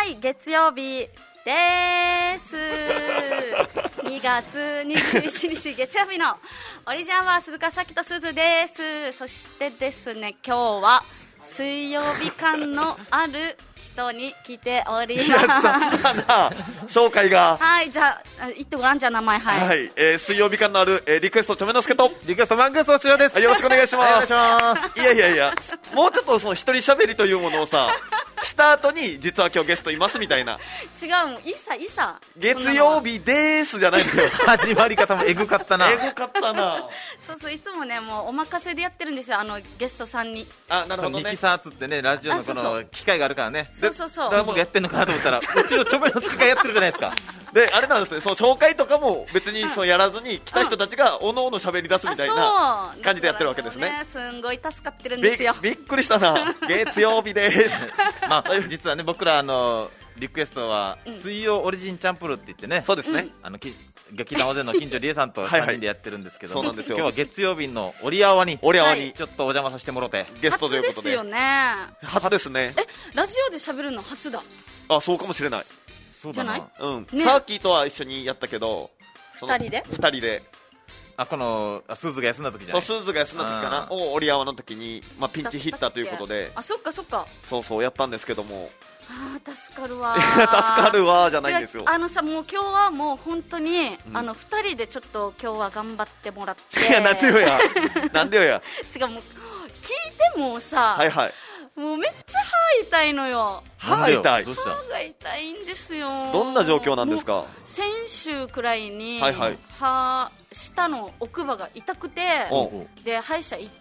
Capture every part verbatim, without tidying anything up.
はい、月曜日です。にがつにじゅういちにち月曜日のオリジンアワー鈴鹿咲とすずです。そしてですね、今日は水曜日感のある人に来ております。いや、雑だな紹介が。 はい、じゃあ言ってごらん、じゃあ名前。はい、 はい、えー、水曜日感のある、えー、リクエストちょめのすけとリクエストマングースおしろです。 よろしくお願いします。 お願いします。 いやいやいや、もうちょっとその一人喋りというものをさした後に実は今日ゲストいますみたいな。 違う、もういいさいいさ、 月曜日でーすじゃないんだよ。 始まり方もエグかったな。 エグかったな。 そうそう、いつもね、もうお任せでやってるんですよ、あのゲストさんに。 あ、なるほどね。 ミキサーつってね、ラジオのこの機械があるからね。 そうそうそう、 だから僕やってんのかなと思ったら、うちのちょめのすけがやってるじゃないですか。 で、あれなんですね、その紹介とかも別にそうやらずに来た人たちがおのおの喋り出すみたいな感じでやってるわけですね。 ね、すんごい助かってるんですよ。 び, びっくりしたな。月曜日です。 まあ、実はね、僕らあのリクエストは水曜オリジンチャンプルって言ってね、 そうですね、 あの劇団大勢の近所理恵さんとさんにんでやってるんですけど、 そうなんですよ。 今日は月曜日の折り合わに折り合わにちょっとお邪魔させてもらって、 ゲストということで。 初ですよね。 初ですね。 え、ラジオで喋るの初だ。 あ、そうかもしれない。 そうだな。 じゃない？ うん、 ね、 サーキーとは一緒にやったけど、 ふたりでふたりで、 あ、このスーズが休んだ時じゃない。 そう、スーズが休んだ時かな、を折り合わの時に、まあ、ピンチヒッターということで、 あ、そっかそっか、 そうそうやったんですけども、 あー助かるわ助かるわじゃないんですよ。 あのさ、もう今日はもう本当に、 うん、 あのふたりでちょっと今日は頑張ってもらって。 いや、なんでよやなんでよや違う、もう聞いてもさ、 はいはい、 もうめっちゃ歯痛いのよ。 歯痛い。 どうした？ 歯が痛いんですよ。 どんな状況なんですか？ 先週くらいに、 はいはい、 歯下の奥歯が痛くて、で歯医者行って、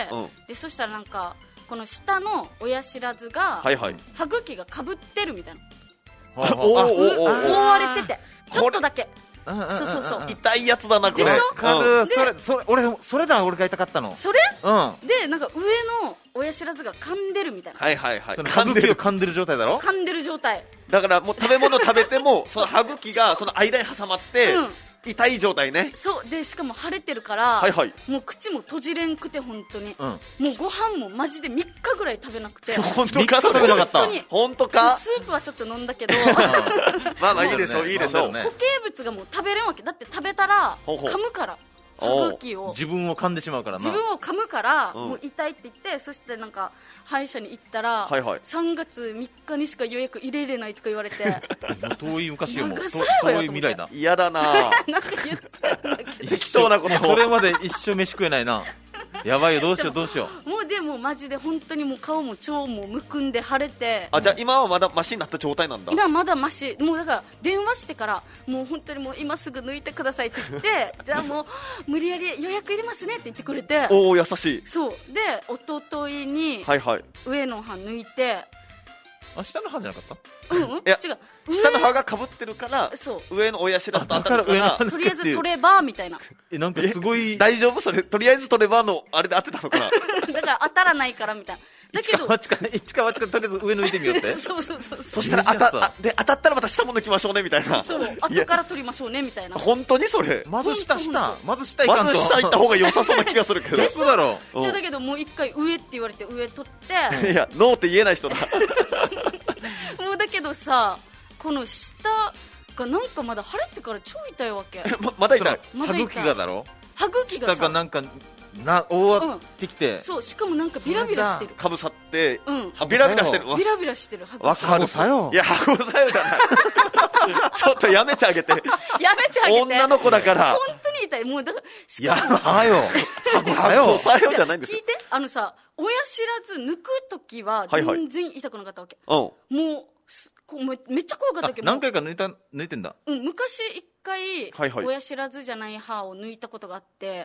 うん、 でそしたらなんかこの下の親知らずが、 はいはい、 歯茎がかぶってるみたいな、 おーおーおー、 覆われててちょっとだけ、そうそうそう、 痛いやつだなこれ。 でしょ？ かる、それそれ俺それだ、俺が痛かったの。 それ、 うん、 でなんか上の親知らずが噛んでるみたいな。 はいはいはい、 歯茎を噛んでる状態だろ。 噛んでる状態だからもう食べ物食べてもその歯茎がその間に挟まって、うん、痛い状態ね。 そうで、しかも腫れてるから、 はいはい、 もう口も閉じれんくて本当に、 うん、 もうご飯もマジでみっかぐらい食べなくて。 本当か？ 食べなかった。 本当か？ スープはちょっと飲んだけどまあまあいいでしょう、いいでしょう。 固形物がもう食べれんわけだって、食べたら噛むから、歯茎を自分を噛んでしまうからな。 自分を噛むから、 うん、 もう痛いって言って、そしてなんか歯医者に行ったら、 はいはい、 さんがつみっかにしか予約入れれないとか言われて遠い昔よ、もう遠い未来だ。 嫌だななんか言ってるんだけど適当なこと。 それまで一生飯食えないな。やばいよ、どうしようどうしよう。もうでもマジで本当にもう顔も腸もむくんで腫れて。 あ、じゃあ今はまだマシになった状態なんだ。 今まだマシ、もうだから電話してからもう本当にもう今すぐ抜いてくださいって言ってじゃあもう無理やり予約入れますねって言ってくれて。 おお、優しい。 そうで、一昨日に上の歯抜いて、はいはい、 あ、下の歯じゃなかった？ うん、うん、違う、 下の歯がかぶってるから、 そう上の親知らずと当たるからとりあえず取ればみたいな。 え、なんかすごい大丈夫それ、とりあえず取ればのあれで当てたのかなだから当たらないからみたいな。だけど一か八か八かとりあえず上抜いてみようってそうそうそうそう、 そしたら当たで当たったらまた下も抜きましょうねみたいな。 そう、後から取りましょうねみたいな。 本当にそれ、 まず下下まず下行かんと、 まず下行った方が良さそうな気がするけど。 そうだろう。じゃだけどもう一回上って言われて上取って、 いやノーって言えない人だもうだけどさ、この下がなんかまだ腫れてから超痛いわけま, まだ痛い。 歯茎がだろ。 歯茎がさ、 下がなんかな覆わってきて、うん、 そう、しかもなんかビラビラしてる、 かぶさって、 うん、 ビラビラしてる、 ビラビラしてる歯茎。 わかるさよ。 いや、歯ごさよじゃないちょっとやめてあげてやめてあげて、 女の子だから本当に痛い。もうだからしかもはよ歯ごさよさよじゃないんですよ。 聞いて、あのさ、親知らず抜くときは全然痛くなかったわけ、 はいはい、 うん、もうこうめっちゃ怖かったけど、 何回か抜いた抜いてんだ。 うん、昔一回、 はいはい、 親知らずじゃない歯を抜いたことがあって、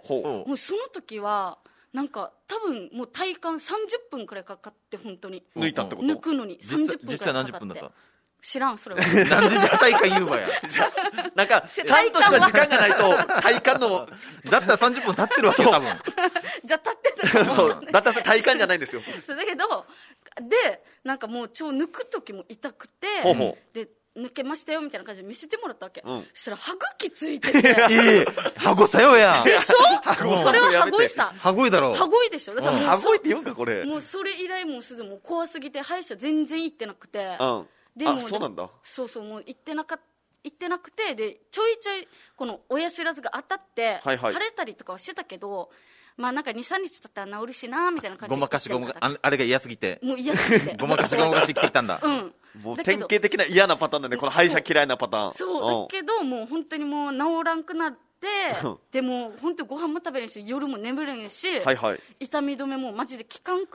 ほう、 もうその時はなんか多分もう体感さんじゅっぷんくらいかかって、本当に抜いたってこと、 抜くのにさんじゅっぷんくらいかかって。 実際何十分だった？ 知らん、それはなんでじゃあ体感言うわやなんかちゃんとした時間がないと体感のだったらさんじゅっぷん経ってるわけよ多分じゃあ経ってたそうだったら体感じゃないんですよそうだけど、でなんかもう腸抜く時も痛くて、 ほうほう、 で抜けましたよみたいな感じで見せてもらったわけ、 うん、 そしたら歯茎ついててえー、歯ごさよやでしょそれは歯ごいさ、 歯ごいだろう、 歯ごいでしょ。だからもう歯ごいって言うんかこれ。 もうそれ以来もうすぐもう怖すぎて歯医者全然行ってなくて、 うん、 でもあ、そうなんだ。 そうそう、もう行ってなか行ってなくて、でちょいちょいこの親知らずが当たって、 はいはい、 腫れたりとかはしてたけど、まあなんかにさんにち経ったら治るしなみたいな感じで、 ごまかしごまかあ、あれが嫌すぎて、 もう嫌すぎてごまかしごまかし来てたんだ。 うん、 もう典型的な嫌なパターンだね、この歯医者嫌いなパターン。 そう、だけどもう本当にもう治らんくなってでも本当にご飯も食べれんし、夜も眠れんし、 はいはい、 痛み止めもマジで効かんくって、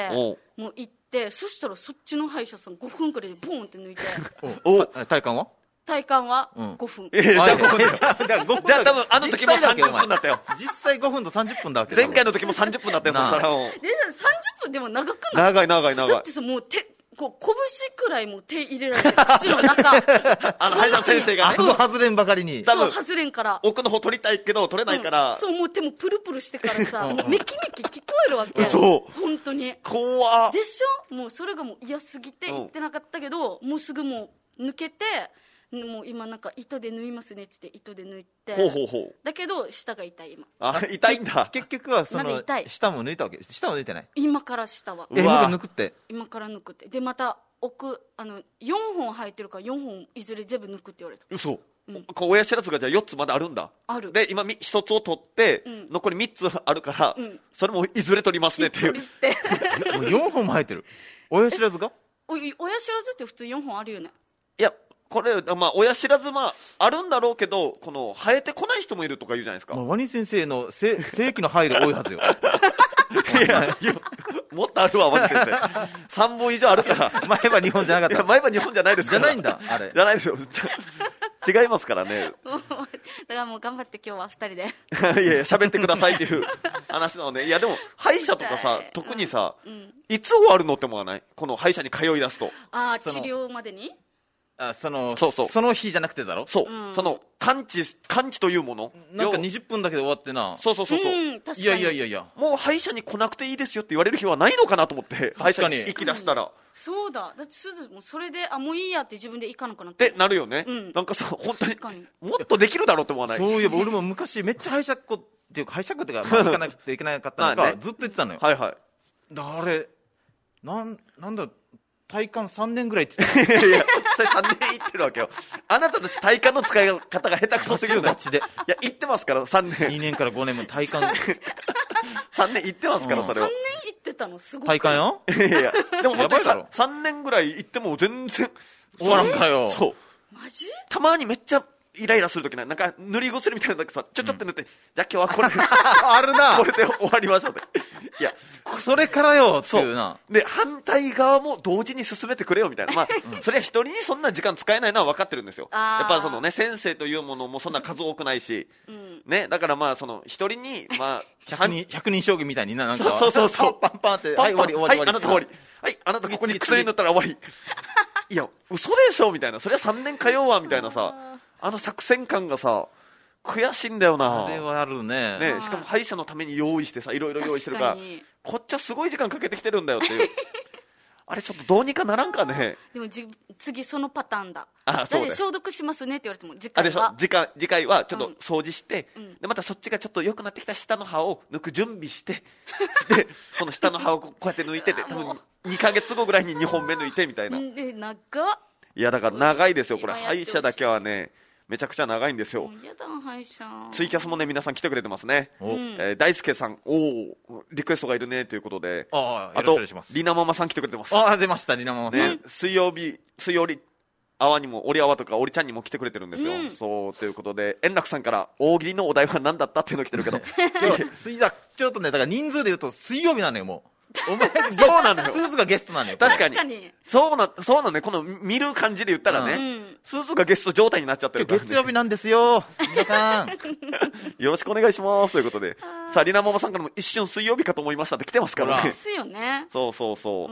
もう行って、そしたらそっちの歯医者さんごふんくらいでボーンって抜いておお体感は体感はごふん、うん、 えー、じゃあごふんじゃあ多分あの時もさんじゅっぷんだったよ。 実際ごふんとさんじゅっぷんだわけ。 前回の時もさんじゅっぷんだったよ。そしたらさんじゅっぷんでも長くない？ 長い長い長い。 だってさ、もう手こう拳くらいも手入れられて、口の中あの歯医者先生がね、 あの外れんばかりに、 そう外れんから奥の方取りたいけど取れないから、 うん、そうもう手もプルプルしてからさもうメキメキ聞こえるわけ。 そう本当に怖っでしょ。もうそれがもう嫌すぎて言ってなかったけど、うん、もうすぐもう抜けて、もう今なんか糸で縫いますねって言って糸で縫って、 ほうほうほう、 だけど舌が痛い今。 あ、痛いんだ。 結局はその舌も抜いたわけ？舌も抜いてない？ 今から舌はえ、今抜くって？ 今から抜くって。でまた奥あのよんほん生えてるからよんほんいずれ全部抜くって言われた。 嘘、うん、こう親知らずがじゃあよっつまであるんだ。 ある。 で今ひとつを取って、うん、残りみっつあるから、うん、それもいずれ取りますねっていうもうよんほんも生えてる親知らずがお親知らずって普通よんほんあるよね。 いやこれ、まあ、親知らず、まあ、あるんだろうけど、この生えてこない人もいるとか言うじゃないですか。 まあ、ワニ先生の正規の範囲で多いはずよいやいやもっとあるわ、ワニ先生さんぼん以上あるから前歯にほんじゃなかった。 前歯にほんじゃないですから。 じゃないんだあれ。 じゃないですよ違いますからねだからもう頑張って今日はふたりでいやいや喋ってくださいっていう話なので。いやでも歯医者とかさ特にさ、うんうん、いつ終わるのって思わない？この歯医者に通い出すと。 ああ、治療までにあそのそうそうその日じゃなくてだろ。 そう、うん、その完治完治というものなんかにじゅっぷんだけで終わってな。 そうそうそうそう、うん、 いやいやいやいやもう歯医者に来なくていいですよって言われる日はないのかなと思って。歯医者に行き出したらそうだ。だってすずもそれであもういいやって自分で行かなくなってってなるよね、うん、なんかさ本当にもっとできるだろうって思わない？ そういえば俺も昔めっちゃ歯医者っ子っていうか歯医者っ子っていうか、まあ、行かなくていけなかったのか、ね、ずっと言ってたのよ。 はいはい。 あれなんなんだ体感さんねんぐらいって言っていやそれさんねんいってるわけよ。あなたたち体感の使い方が下手くそすぎるんだ。 ガチで。いや言ってますからさんねん。 にねんからごねんも体感さんねん行ってますから、それを。 さんねん行ってたのすごい。 体感よ。 いやいやでも本当にささんねんぐらい行っても全然終わらんかよ。 そうマジ？ たまにめっちゃイライラするときなんか塗り薬みたいなのだけさちょちょって塗って、うん、じゃあ今日はこれであるなこれで終わりましょうって。いやそれからよっていうな。 で反対側も同時に進めてくれよみたいな。まあ、うん、それは一人にそんな時間使えないのは分かってるんですよ。やっぱそのね先生というものもそんな数多くないし、うん、ねだからまあその一人にまあひゃくにんひゃくにん将棋みたいにななんかそうそうそうパンパンってはい終わり終わりはいあなた終わりはいあなたここに薬塗ったら終わりいや嘘でしょみたいな。それはさんねん通うわみたいなさあの作戦感がさ悔しいんだよな。 あれはある ね, ねしかも歯医者のために用意してさいろいろ用意してるからこっちはすごい時間かけてきてるんだよっていうあれちょっとどうにかならんかね。 でもじ次そのパターンだ。 あそうだ消毒しますねって言われても次回はあでしょ 次, 回次回はちょっと掃除して、 うん、 でまたそっちがちょっと良くなってきた下の歯を抜く準備してでその下の歯をこうやって抜いてて多分にかげつごぐらいににほんめ抜いてみたいな。 で長っ。 いやだから長いですよこれ。歯医者だけはねめちゃくちゃ長いんですよ。 やだ歯医者。 ツイキャスもね皆さん来てくれてますね。 お、 えー、大輔さんおおリクエストがいるねということで、 ああとりなママさん来てくれてます。 ああ出ましたりなママさん、 ね、水曜日水曜日あわにもおりあわとかおりちゃんにも来てくれてるんですよ、うん、そうということで円楽さんから大喜利のお題は何だったっていうの来てるけど水だちょっとねだから人数で言うと水曜日なのよもうお前そうなのよスーズがゲストなのよ。 確かに確かにそうなそうなのね。この見る感じで言ったらね、うん、スーズがゲスト状態になっちゃってるから、ね、 月曜日なんですよ皆さんよろしくお願いしますということでさありなママさんからも一瞬水曜日かと思いましたって来てますからね。 ですよね。 そうそうそう、うん、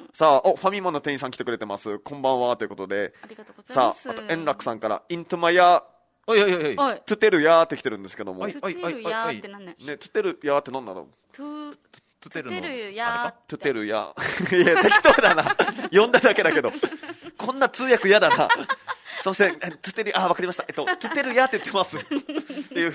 さあおファミマの店員さん来てくれてますこんばんはということでありがとうございます。 さああと円楽さんからイントマヤおいおいおいおいトゥテルヤーって来てるんですけどもトゥテルヤーって何ね。 ねトゥテルヤーって何なの。 トゥトゥテルヤトゥテルヤいや適当だな呼んだだけだけどこんな通訳嫌だなすいませんトゥテルあ分かりましたえっとトゥテルヤって言ってますっていう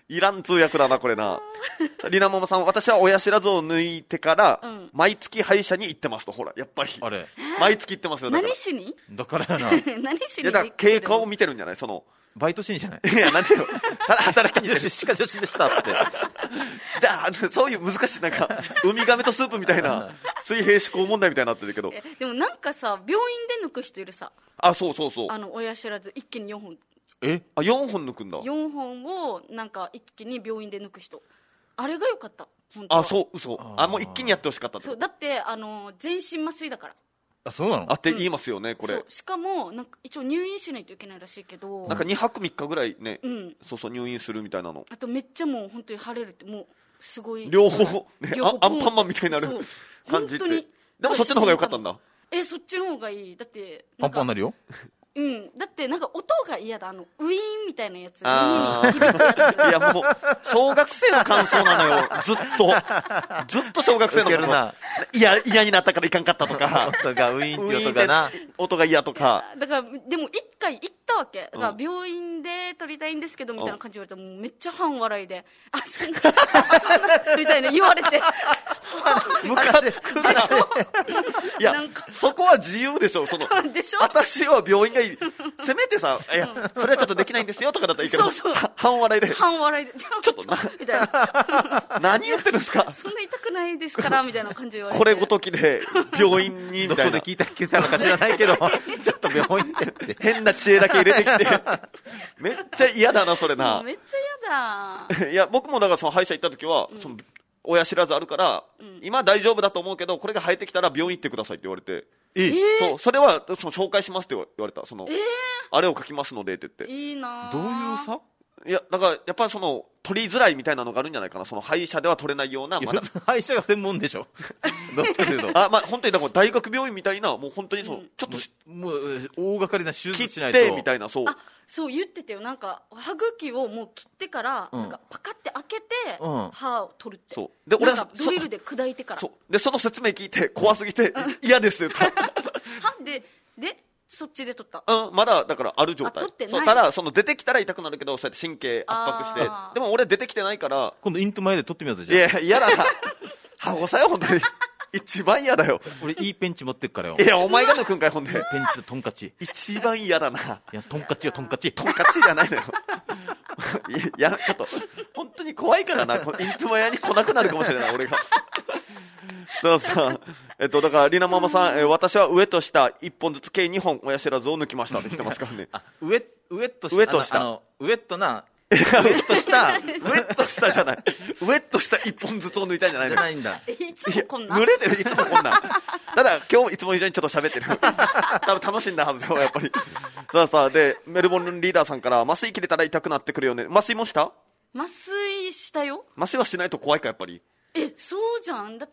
いらん通訳だなこれな。りなママさん、私は親知らずを抜いてから、うん、毎月歯医者に行ってますと。ほらやっぱりあれ毎月行ってますよ。だから何しにだからやな何しに。 いやだから経過を見てるんじゃない。そのバイトしにじゃない。 いやなんていうの働き女子しか女子でしたってじゃあそういう難しいなんかウミガメとスープみたいな水平思考問題みたいになってるけど。 でもなんかさ病院で抜く人いるさ。 あそうそうそう。 あの親知らず一気によんほん。 えあよんほん抜くんだ。 よんほんをなんか一気に病院で抜く人。あれが良かった。本当はあそう嘘。あもう一気にやってほしかったって。 そうだってあの全身麻酔だから。 あそうなの。 あって言いますよね、うん、これ。 そうしかもなんか一応入院しないといけないらしいけど、 なんかにはくみっかぐらいね、 うん、 そうそう入院するみたいなの。 あとめっちゃもう本当に腫れるってもうすごい両方、ね、 両方アンパンマンみたいになる感じって。でもそっちの方が良かったんだ。 えそっちの方がいい。だってパンパンなるよ。 うん、だってなんか音が嫌だ。あのウィーンみたいなやつ耳に響くやつ。 いやもう小学生の感想なのよずっとずっと小学生の感想。いや嫌になったからいかんかったとか音がウィーンって音がな音が嫌とか。 だからでも一回行ったわけだから病院で撮りたいんですけどみたいな感じで言われたらもうめっちゃ半笑いであそんなそんなみたいな言われてムカですくな。いやそこは自由でしょ。そのでしょ。 私は病院がいい。せめてさいやそれはちょっとできないんですよとかだったらいいけどそうそう半笑いで半笑いでちょっとなみたいな何言ってるんですか。 そんな痛くないですからみたいな感じで言われてこれごときで病院にみたいなどこで聞いたっけたのか知らないけどちょっと病院って変な知恵だけ入れてきてめっちゃ嫌だなそれな。 めっちゃ嫌だ。 いや僕もだからその歯医者行った時は、うん、その親知らずあるから、うん、今大丈夫だと思うけどこれが生えてきたら病院行ってくださいって言われて。 えー、 そうそれはその紹介しますって言われた。その、 えー、 あれを書きますのでって言って。 いいな。 どういうさ。 いやだからやっぱりその取りづらいみたいなのがあるんじゃないかな。その歯医者では取れないような。まだ歯医者が専門でしょどっちかというとあ、まあ、本当にだから大学病院みたいなもう本当にそう、うん、ちょっともう大掛かりな手術しないと切ってみたいな。そうあそう言ってたよ。なんか歯茎をもう切ってから、うん、なんかパカって開けて、うん、歯を取るって。 そうで俺はドリルで砕いてから。 そうでその説明聞いて怖すぎて、うん、嫌ですって言ったはででそっちで取った。 うんまだだからある状態。 取ってない。 そうただその出てきたら痛くなるけどそうやって神経圧迫してでも俺出てきてないから今度イント前で取ってみようぜ。じゃあいや嫌だな歯ごさよ本当に一番嫌だよ。 俺いいペンチ持ってくからよ。 いやお前が抜くんかいほんで。 ペンチとトンカチ一番嫌だな。 いやトンカチよトンカチトンカチじゃないのよいやちょっと本当に怖いからなイントマヤに来なくなるかもしれない俺がそうそうえっとだからりなママさん、えー、私は上と下いっぽんずつ計にほん親知らずを抜きましたって言ってますからねあ上上と下上と下あの上となウェットしたウェットしたじゃないウェットした一本ずつを抜いたんじゃないのじゃないんだ。 いつもこんな濡れてるいつもこんなただ今日いつも以上にちょっと喋ってる多分楽しんだはずよやっぱりさあさあでメルボルンリーダーさんから麻酔切れたら痛くなってくるよね。麻酔もした？ 麻酔したよ。 麻酔はしないと怖いかやっぱり。 えそうじゃんだって、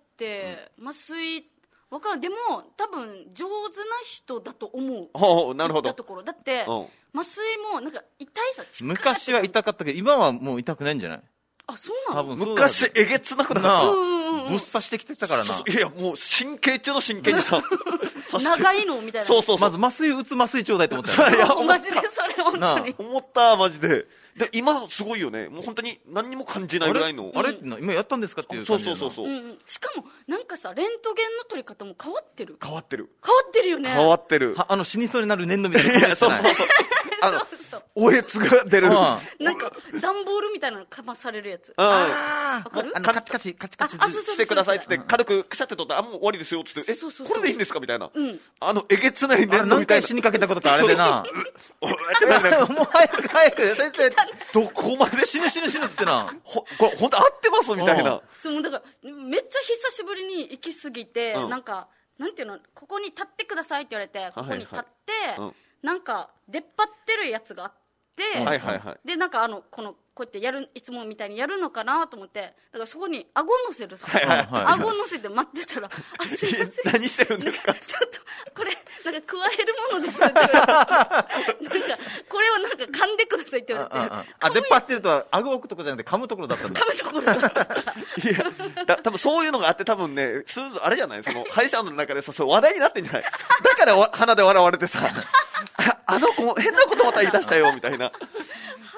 うん、麻酔分かる。でも多分上手な人だと思う。 おうなるほど。 行ったところだって、うん、麻酔もなんか痛いさ昔は痛かったけど今はもう痛くないんじゃない？ あそうなの。 多分昔えげつなくなかった。 ぶっ刺してきてたからな。 いやもう神経中の神経にさ長いのみたいな。 そうそうそうまず麻酔打つ麻酔ちょうだいと思ったよ。 いやマジでそれ本当に思ったマジで。で今すごいよね。もう本当に何にも感じないぐらいの。 あれ、うん、今やったんですかっていう感じ。 そうそうそうそう、 うんうん、しかもなんかさレントゲンの取り方も変わってる。 変わってる変わってるよね。 変わってる。 あの死にそうになる粘土みたいな。いやそうそうそうあのおえつが出るなんか段ボールみたいなのかまされるやつ。 あああのカチカチカチカチしてくださいっつって軽くカシャって取ったらあもう終わりですよっつってえこれでいいんですかみたいな、うん、あのえげつない粘土みたいな。 何回死にかけたことかあれでなもう早く早く先生どこまで死ぬ死ぬ死ぬってなほこれ本当合ってますみたいな。 そうだからめっちゃ久しぶりに行き過ぎて、うん、なんかなんていうのここに立ってくださいって言われてここに立って、はいはいうん、なんか出っ張ってるやつがあって、 はいはいはい、 でなんかあのこのこうやってやるいつもみたいにやるのかなと思ってだからそこに顎乗せるさ、 はいはいはい、 顎乗せて待ってたらあすいません何してるんですかちょっとこれなんか加えるものですって言われてなんかこれをなんか噛んでくださいって言われてあああ出っ張ってるとは顎置くとこじゃなくて噛むところだったんだ。 噛むところだったいやだ多分そういうのがあって多分ねスーズあれじゃないその歯医者の中でさそう話題になってんじゃないだから鼻で笑われてさあの子変なことまた言い出したよみたいな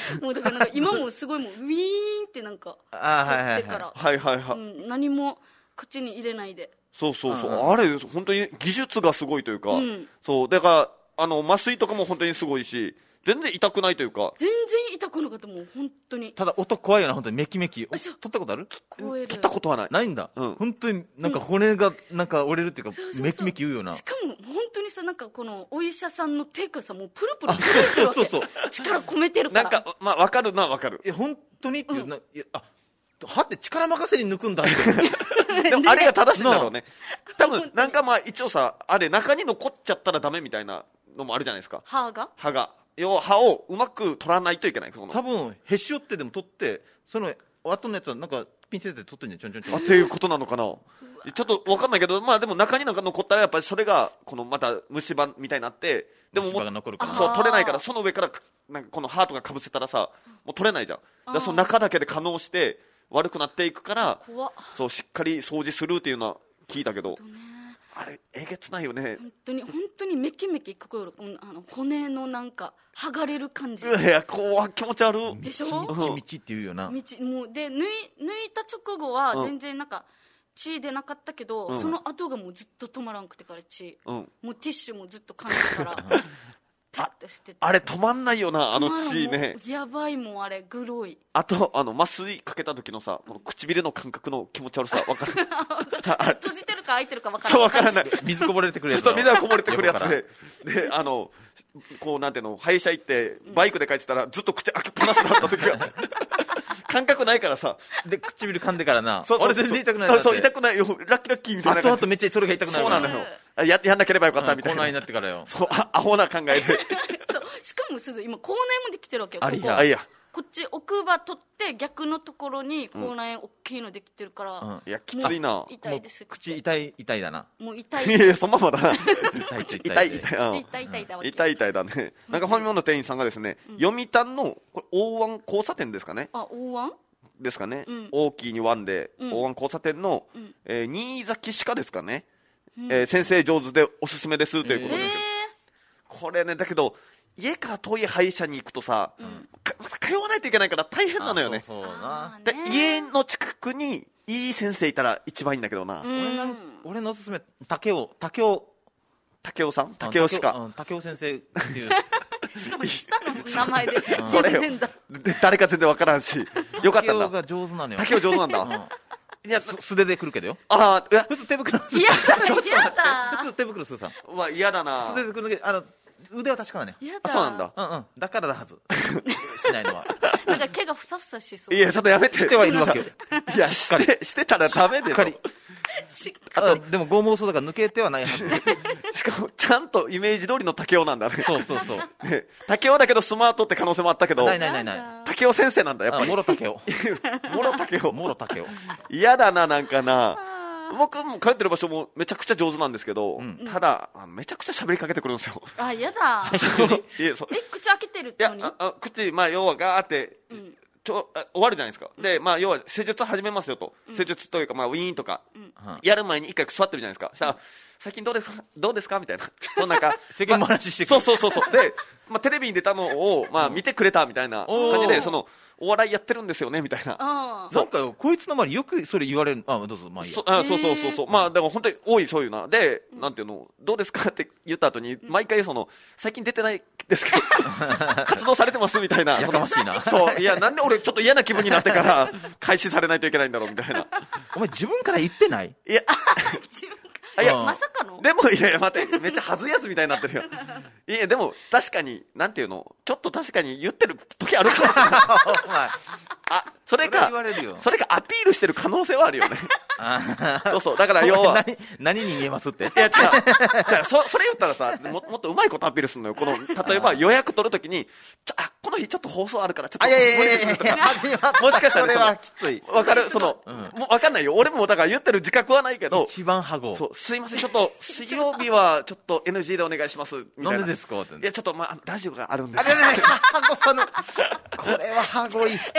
もうだからなんか今もすごいもうウィーンってなんかあー取ってから、 はいはいはい、 うん、何も口に入れないで。 そうそうそう、 うんうんあれ本当に技術がすごいというか、 うん、 そうだからあの麻酔とかも本当にすごいし、全然痛くないというか、 全然痛くなかった、もう本当に。 ただ音怖いよな、本当にメキメキ。おそう取ったことある？ 聞こえる。 取ったことはない。 ないんだ、 うん本当になんか骨がなんか折れるっていうか、 そうそうそうメキメキ言うよな。 しかも本当にさ、なんかこのお医者さんの手がさ、もうプルプル震えてるわけ。 そうそうそう力込めてるかなら。 んかまあ分かるな分かる。 え本当にっていう、ないやあはって力任せに抜くんだってでもあれが正しいんだろうね。多分本当になんかまあ一応さ、あれ中に残っちゃったらダメみたいなのもあるじゃないですか。 歯が歯が要は歯をうまく取らないといけない。その多分へし折ってでも取って、その後のやつはなんかピンセットで取ってんじゃん、ちょんちょんちょん。 あっていうことなのかな。ちょっと分かんないけど、まあでも中になんか残ったらやっぱりそれがこのまた虫歯みたいになって、でもも虫歯が残るから。 そう取れないから、その上からなんかこのハートがかぶせたらさ、もう取れないじゃん。だからその中だけで可能して悪くなっていくから、 怖っ。 そうしっかり掃除するっていうのは聞いたけど、 ね、 あれえげつないよね。 本当に本当にメキメキ聞こえる、このあの骨のなんか剥がれる感じいや怖い、気持ち悪い。 でしょ。 みちみちって言うよな。 道もうで抜い抜いた直後は全然なんか血出なかったけど、 うんその後がもうずっと止まらんくてから血、 うん、 もうティッシュもずっと噛んでからパッてしてて、 あれ止まんないよな、あの止まらん血ね。 もうやばいもんあれ、グロい。 あとあの麻酔かけた時のさ、この唇の感覚の気持ち悪さ分かるあれ閉じてるか開いてるか分からそうない分からない。 水こぼれてくるやつちょっと水がこぼれてくるやつ横で、であのこうなんていうの、歯医者行ってバイクで帰ってたらずっと口開けっぱなしになった時が感覚ないからさ、 で唇噛んでからな、 そうそうそう、 俺全然痛くないなって。 そう痛くないよ、ラッキーラッキーみたいな感じ。 あとあとめっちゃそれが痛くなるから。 そうなのよ、あややんなければよかったみたいな、 こんなになってからよ。 そうあアホな考えでそうしかもすず今口内もできてるわけよ。ここありやあいやこっち奥歯取って逆のところに口内大きいのできてるから、 うんいやきついな。 もう痛いですって。 口痛い痛いだな。 もう痛いいやいやそのままだな痛い痛痛いい痛い、うん口痛い痛いだわけ。 痛い痛いだね。なんかファミマの店員さんがですね、読谷のこれ大湾交差点ですかね、 あ、大湾ですかね、 うん大きいに湾で、 うん大湾交差点の、 うんえー新崎歯科ですかね、 うんえー先生上手でおすすめですということえですよ、これね、だけど家から遠い歯医者に行くとさ、 んか通わないといけないから大変なのよね。 そうそうあな。 でーね家の近くにいい先生いたら一番いいんだけどな、 うん俺なん俺のおすすめ竹雄竹雄竹雄さん竹雄歯科、 うん竹雄先生っていう。 しかも下の名前でそれよ全然だ。 で誰か全然わからんしよかったんだ。 竹雄が上手なのよ。 竹雄上手なんだ、 うんいやす素手で来るけどよ。 ああいや普通手袋すいやる。 やだ普通手袋するさん。 うわ嫌だな素手で来るだけあの腕は確かなね。 やだ。 あそうなんだ。 うんうん。だからだはず。しないのは。 なんか毛がふさふさしそう。 いやちょっとやめてしてはいるわけよ。 いやしてしてたらダメでしょしっかり。 しっあとでも剛毛そうだから抜けてはないはず。 しかもちゃんとイメージ通りの竹雄なんだねそうそうそう。 ね竹雄だけどスマートって可能性もあったけどないないないない。 竹雄先生なんだやっぱありもろ竹雄。 もろ竹雄もろ竹雄。 嫌だななんかな。僕も通ってる場所もめちゃくちゃ上手なんですけど、 んただあめちゃくちゃ喋りかけてくるんですよあ、やだ。 いやそうえ、口開けてるっていやのにああ口、まあ、要はガーって、 んちょあ終わるじゃないですか、で、まあ、要は施術始めますよと、施術というか、まあ、ウィーンとか、やる前に一回座ってるじゃないですか、そしたら最近どうですかどうですかみたいな、そんなんか世間話してくそうる。 そうそうそうで、まあ、テレビに出たのを、まあ、見てくれたみたいな感じで、そのお笑いやってるんですよねみたいな。 あなんかこいつの周りよくそれ言われる。あどうぞまあいいやそ。あそうそうそうそう、まあでも本当に多いそういうなで、なんていうのどうですかって言った後に毎回その最近出てないですけど活動されてますみたいなやかましいな。 そういやなんで俺ちょっと嫌な気分になってから開始されないといけないんだろうみたいな。 お前自分から言ってない？ いや自分あいやうんまさかのでもいやいや待ってめっちゃはずいやつみたいになってるよ。いやでも確かになんていうのちょっと確かに言ってる時あるかもしれない。 お前あそれそれはか言われるよ。 それかアピールしてる可能性はあるよね。 あそうそうだから要は何何に見えますって？ いや違う違う そ, それ言ったらさももっとうまいことアピールするのよ。この例えば予約取るときにちょあこの日ちょっと放送あるからちょっとあいやいやい無理やいやですとか始まった。 もしかしたらそれはきつい。 わかるその、 うんもうわかんないよ俺もだから言ってる自覚はないけど一番ハゴ。 そうすいませんちょっと水曜日はちょっと エヌジー でお願いしますみたいな。 なんでですかって。 いやちょっとまあラジオがあるんですあれれれハゴさぬ。これはハゴい。 え、待って、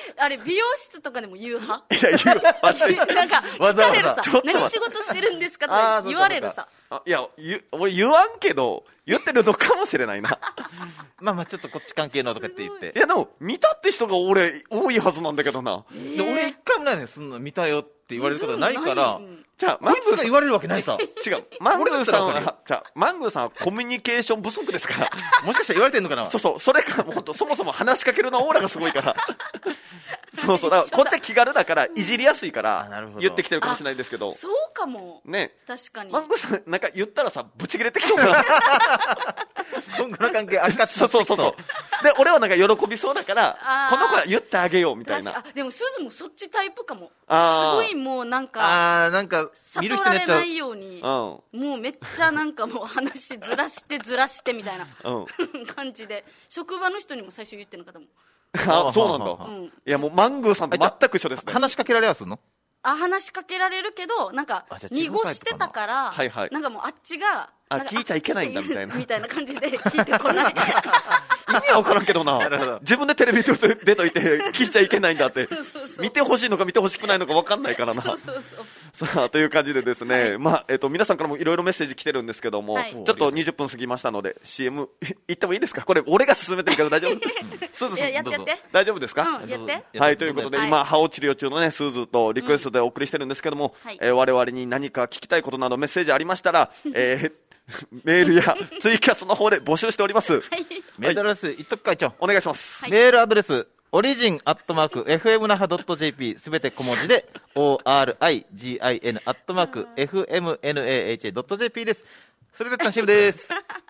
あれ美容室とかでも言う派？ いや言うなんかわざわざ聞かれるさちょっと待って何仕事してるんですかって言われるさ。 あいやゆ俺言わんけど言ってるのかもしれないなまあまあちょっとこっち関係のとかって言っていやでも見たって人が俺多いはずなんだけどな、 えー、で俺一回もないねそんな見たよって言われることはないから、うん、 じゃあマングーさん言われるわけないさ違うマングーさんはじゃあマングーさんはコミュニケーション不足ですからもしかしたら言われてんのかなそうそうそれからもう本当そもそも話しかけるのオーラがすごいからそうそうだからこっちは気軽だからいじりやすいから言ってきてるかもしれないんですけどそうかもね確かにマングーさんなんか言ったらさブチ切れてきそうかな今後の関係ありかそうそうそうそうで俺はなんか喜びそうだからこの子は言ってあげようみたいなあでもすずもそっちタイプかもすごいもうなんかあなんか見る人悟られないように、うん、もうめっちゃなんかもう話ずらしてずらしてみたいな、うん、感じで職場の人にも最初言ってる方もあそうなんだ、うん、いやもうマングーさんと全く一緒ですね話しかけられやすんのあ話しかけられるけどなんか濁してたからはいはい、 なんかもうあっちがあ聞いちゃいけないんだみたいなみたいな感じで聞いてこない意味は分からんけどな自分でテレビ出といて聞いちゃいけないんだってそうそうそう見てほしいのか見てほしくないのか分かんないからなそうそうそうさあという感じでですね、はいまあえー、と皆さんからもいろいろメッセージ来てるんですけども、はい、ちょっとにじゅっぷん過ぎましたので シーエム 行ってもいいですかこれ俺が進めてるけど大丈夫スーズさんやってやって大丈夫ですか、 うん、やってはいということで、はい、今歯を治療中のねスーズとリクエストでお送りしてるんですけども、うんえー、我々に何か聞きたいことなどメッセージありましたら、えーメールやツイキャスの方で募集しております、はい、 メールアドレス言っとくか一応お願いします、 はい、メールアドレスオリジンアットマーク エフエムナハドットジェーピー すべて小文字で オーアールアイジーアイエヌ アットマーク エフエムナハ ドットジェーピー です。それでは楽しみです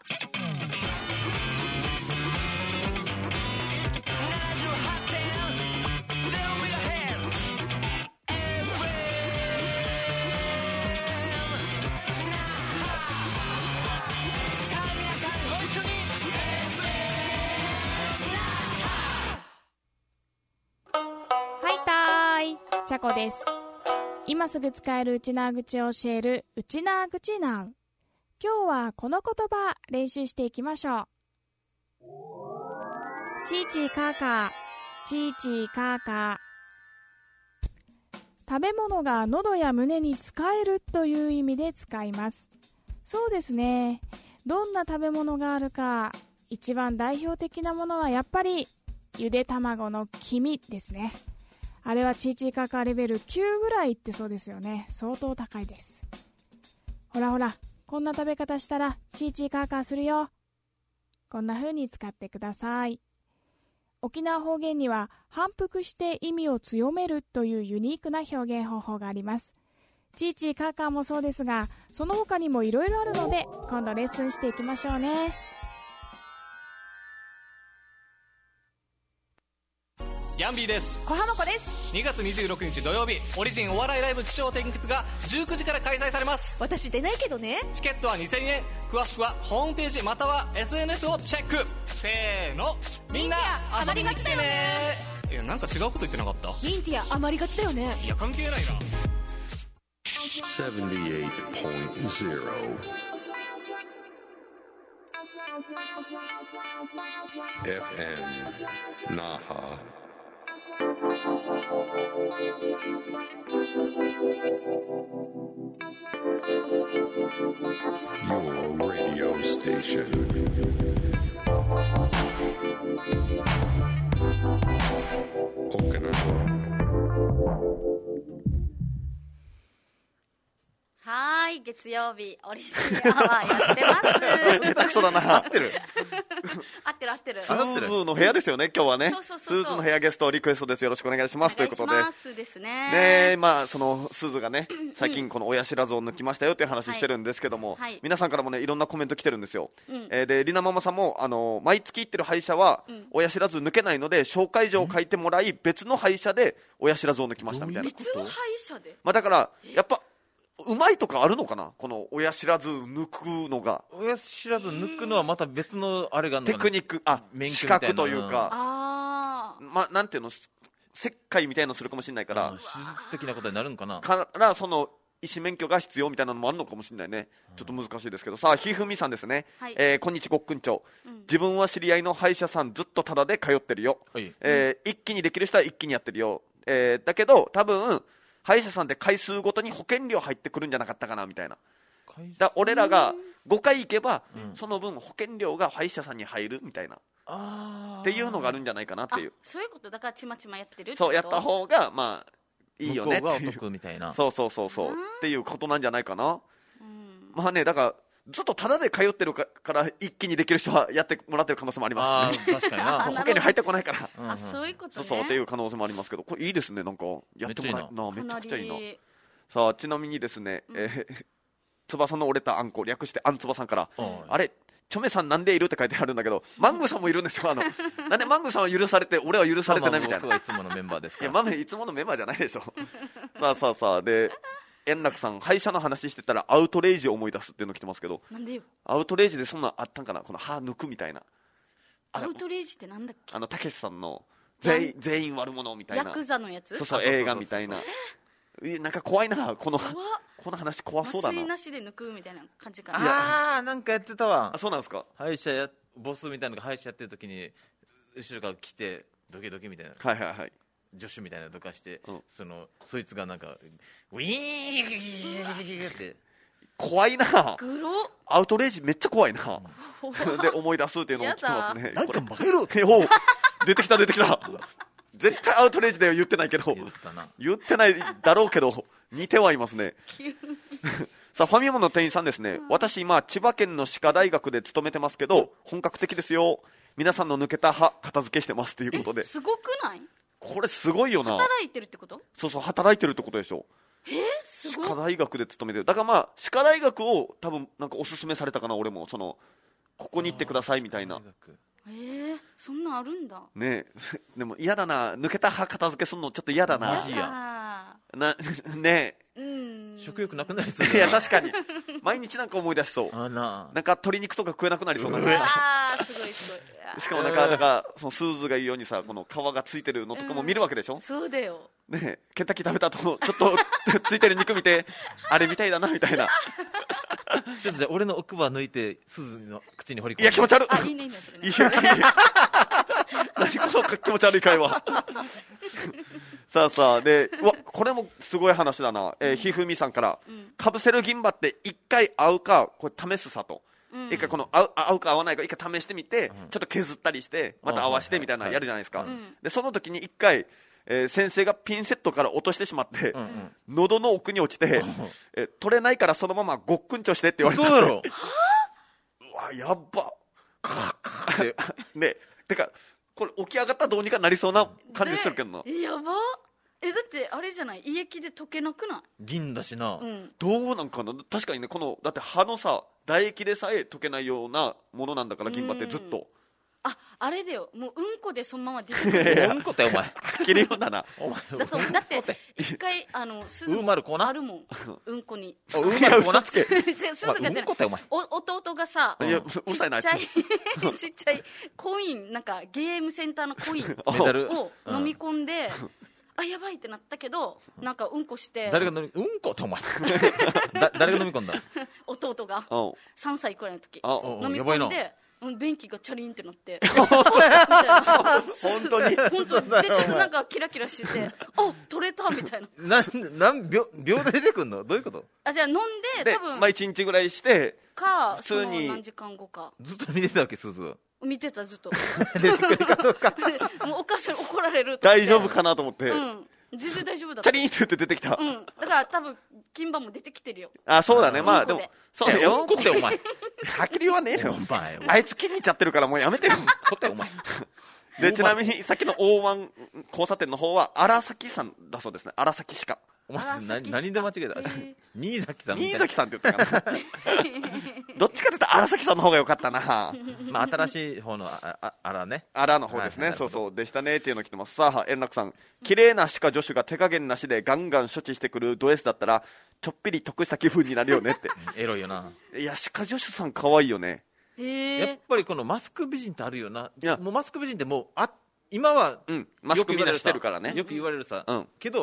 ちゃこです。今すぐ使えるウチナー口を教えるウチナー口ナウ。今日はこの言葉練習していきましょう。チーチーカーカー、チーチーカーカー。食べ物が喉や胸に使えるという意味で使います。そうですね。どんな食べ物があるか、一番代表的なものはやっぱりゆで卵の黄身ですね。あれはチーチーカーカーレベルきゅうぐらいいってそうですよね。相当高いです。ほらほら、こんな食べ方したらチーチーカーカーするよ。こんな風に使ってください。沖縄方言には反復して意味を強めるというユニークな表現方法があります。チーチーカーカーもそうですが、その他にもいろいろあるので、今度レッスンしていきましょうね。 ヤンビーです。 小浜子です。 にがつにじゅうろくにち土曜日、オリジンお笑いライブ起承転結がじゅうくじから開催されます。 私出ないけどね。 チケットはにせんえん。詳しくはホームページまたは エスエヌエス をチェック。せーの、みんな遊びに来てね。いや、なんか違うこと言ってなかった？ ミンティア余りがちだよね。 いや、関係ないな。 ななじゅうはちてんゼロ エフエム Naha Your radio station. Okinawa. はい、月曜日オリジンアワーやってます下手くそだな。 合ってる合ってる合ってる。 スーズの部屋ですよね、今日はね。 そうそうそうそう、 スーズの部屋ゲストリクエストです。よろしくお願いします。 お願いしますということでですね。 ね、まあそのスーズがね、最近この親知らずを抜きましたよっていう話してるんですけども、はいはい、皆さんからもねいろんなコメント来てるんですよ。うん、えー、でりなママさんもあの毎月行ってる歯医者は、うん、親知らず抜けないので紹介状を書いてもらい、別の歯医者で親知らずを抜きましたみたいな。 別の歯医者で。 まあだからやっぱ。うまいとかあるのかな、この親知らず抜くのが。 親知らず抜くのはまた別のあれがあるのかな、 テクニック、あ、資格というか、 あ、 まあ、なんていうの、切開みたいのするかもしれないから、 手術的なことになるんかな。 からその医師免許が必要みたいなのもあるのかもしれないね。ちょっと難しいですけど、さあひふみさんですね、 はい、 えー、こんにちごっくんちょ、うん、自分は知り合いの歯医者さんずっとタダで通ってるよ、はい、えー、一気にできる人は一気にやってるよ、えー、だけど多分歯医者さんって回数ごとに保険料入ってくるんじゃなかったかなみたいな。だ俺らがごかい行けば、うん、その分保険料が歯医者さんに入るみたいな、あっていうのがあるんじゃないかなっていう。 そういうことだからちまちまやってるってそうやった方がまあいいよねっていう、 向こうがお得みたいな、 そうそうそうそうっていうことなんじゃないかな、うん、まあねだからずっとタダで通ってるかから一気にできる人はやってもらってる可能性もありますしね。 あ確かにな保険料入ってこないからあそういうことね、 そうそうっていう可能性もありますけど、これいいですね、なんかやってもらえなめちゃくちゃいいな。さあちなみにですね、うん、えー、翼の折れたあんこ略してあんつばさんから、うん、あれチョメさんなんでいるって書いてあるんだけど、マングさんもいるんですよ。あのなんでマングさんは許されて俺は許されてないみたいな。 まあまあ僕はいつものメンバーですから。 いやマメいつものメンバーじゃないでしょさあさあさあで円楽さん、歯医者の話してたらアウトレイジを思い出すっていうの来てますけど、 なんでよ。 アウトレイジでそんなあったんかな、この歯抜くみたいな。 アウトレイジってなんだっけ。 あのたけしさんの全員全員悪者みたいなヤクザのやつ。 そうそう映画みたいな。なんか怖いな、このこの話怖そうだな。 麻酔なしで抜くみたいな感じかな。 ああなんかやってたわ。 あそうなんですか。 歯医者やボスみたいなのが歯医者やってる時に後ろから来てドキドキみたいな、 はいはいはい、 助手みたいなのとかして、うん、そのそいつがなんかウィーンって怖いな。 グロアウトレイジめっちゃ怖いなで思い出すっていうのを聞きますね。 なんかバカ野郎出てきた出てきた絶対アウトレイジだよ言ってないけど、言ったな、言ってないだろうけど似てはいますねさあファミマの店員さんですね、うん、私今千葉県の歯科大学で勤めてますけど本格的ですよ、皆さんの抜けた歯片付けしてますということで。 すごくない？ これすごいよな。 働いてるってこと？ そうそう働いてるってことでしょ。 えー、すごい。 歯科大学で勤めてる。だからまあ歯科大学を多分なんかおすすめされたかな、俺もそのここに行ってくださいみたいな。 えー、そんなんあるんだねえでも嫌だな、抜けた歯片付けするのちょっと嫌だな。 マジやなねえ、うん、 食欲なくなりそうだ。 いや確かに毎日なんか思い出しそう。 あななんか鶏肉とか食えなくなりそうな。 あーすごいすごい。 しかもなんか、なんかそのスーズが言うようにさ、この皮がついてるのとかも見るわけでしょ、うん、 そうだよねえ、ケンタッキー食べた後ちょっとついてる肉見てあれみたいだなみたいなちょっとじゃあ俺の奥歯抜いてスーズの口に掘り込んで。 いや気持ち悪い。 あいいねいいねそれね。 いやいや何この気持ち悪い会話さあさあで、うわこれもすごい話だな、えー、ひふみさんから、うん、かぶせる銀歯って一回合うかこれ試すさと、うん、一回この合う、合うか合わないか一回試してみて、うん、ちょっと削ったりしてまた合わせてみたいなのやるじゃないですか、うん、でその時に一回、えー、先生がピンセットから落としてしまって、うんうん、喉の奥に落ちて、えー、取れないからそのままごっくんちょしてって言われた。 そうだろうわやっばねてかこれ起き上がったらどうにかなりそうな感じするけどな。 えやばえだってあれじゃない、胃液で溶けなくない？ 銀だしな、 うん、 どうなんかな。確かにね、このだって歯のさ唾液でさえ溶けないようなものなんだから銀歯ってずっと。 ああれだよ、もううんこでそのまま出てくる。 うんこってお前はっきり言うんだなお前だとだって一回あの鈴うんまるコーナーあるもんうんこにうんまるコーナー鈴がじゃない、 うんこってお前お弟がさ、 いやうるさいなちっちゃいちっちゃいコインなんかゲームセンターのコインメダルを飲み込んで、あやばいってなったけどなんかうんこして誰が飲みうんこってお前だ誰が飲み込んだ弟がさんさいくらいの時飲み込んで便器がチャリンってなって本当に本当にでちょっとなんかキラキラしててあ取れたみたいな。 なんなん秒秒で出てくんのどういうこと？ あじゃあ飲んでで多分まあいちにちぐらいしてか普通にその何時間後かずっと見てたわけすずは見てたずっと出てくるかどうかもうお母さんに怒られると思って大丈夫かなと思って、 うん全然大丈夫だっチャリーンって言って出てきた、 うん、だから多分金歯も出てきてるよ。 あそうだね、まあでもそうだようんこってお前はっきり言わねえよお前あいつ気に入っちゃってるからもうやめてよこってお前でちなみにさっきの大湾交差点の方は荒崎さんだそうですね。荒崎歯科。 お前何, 何で間違えた、えー、新崎さんみたいな。 新崎さんって言ったかなどっちかというと荒崎さんの方が良かったなまあ新しい方のあああらねあらの方ですね、はい、そうそうでしたねっていうの来てます。さあ円楽さん、綺麗な歯科助手が手加減なしでガンガン処置してくるド S だったらちょっぴり得した気分になるよねってエロいよな。 いや歯科助手さん可愛いよね。 やっぱりこのマスク美人ってあるよな。いやもうマスク美人ってもうあ今は、 うん、マスクみんなしてるからねよく言われるさ、 うん、 けど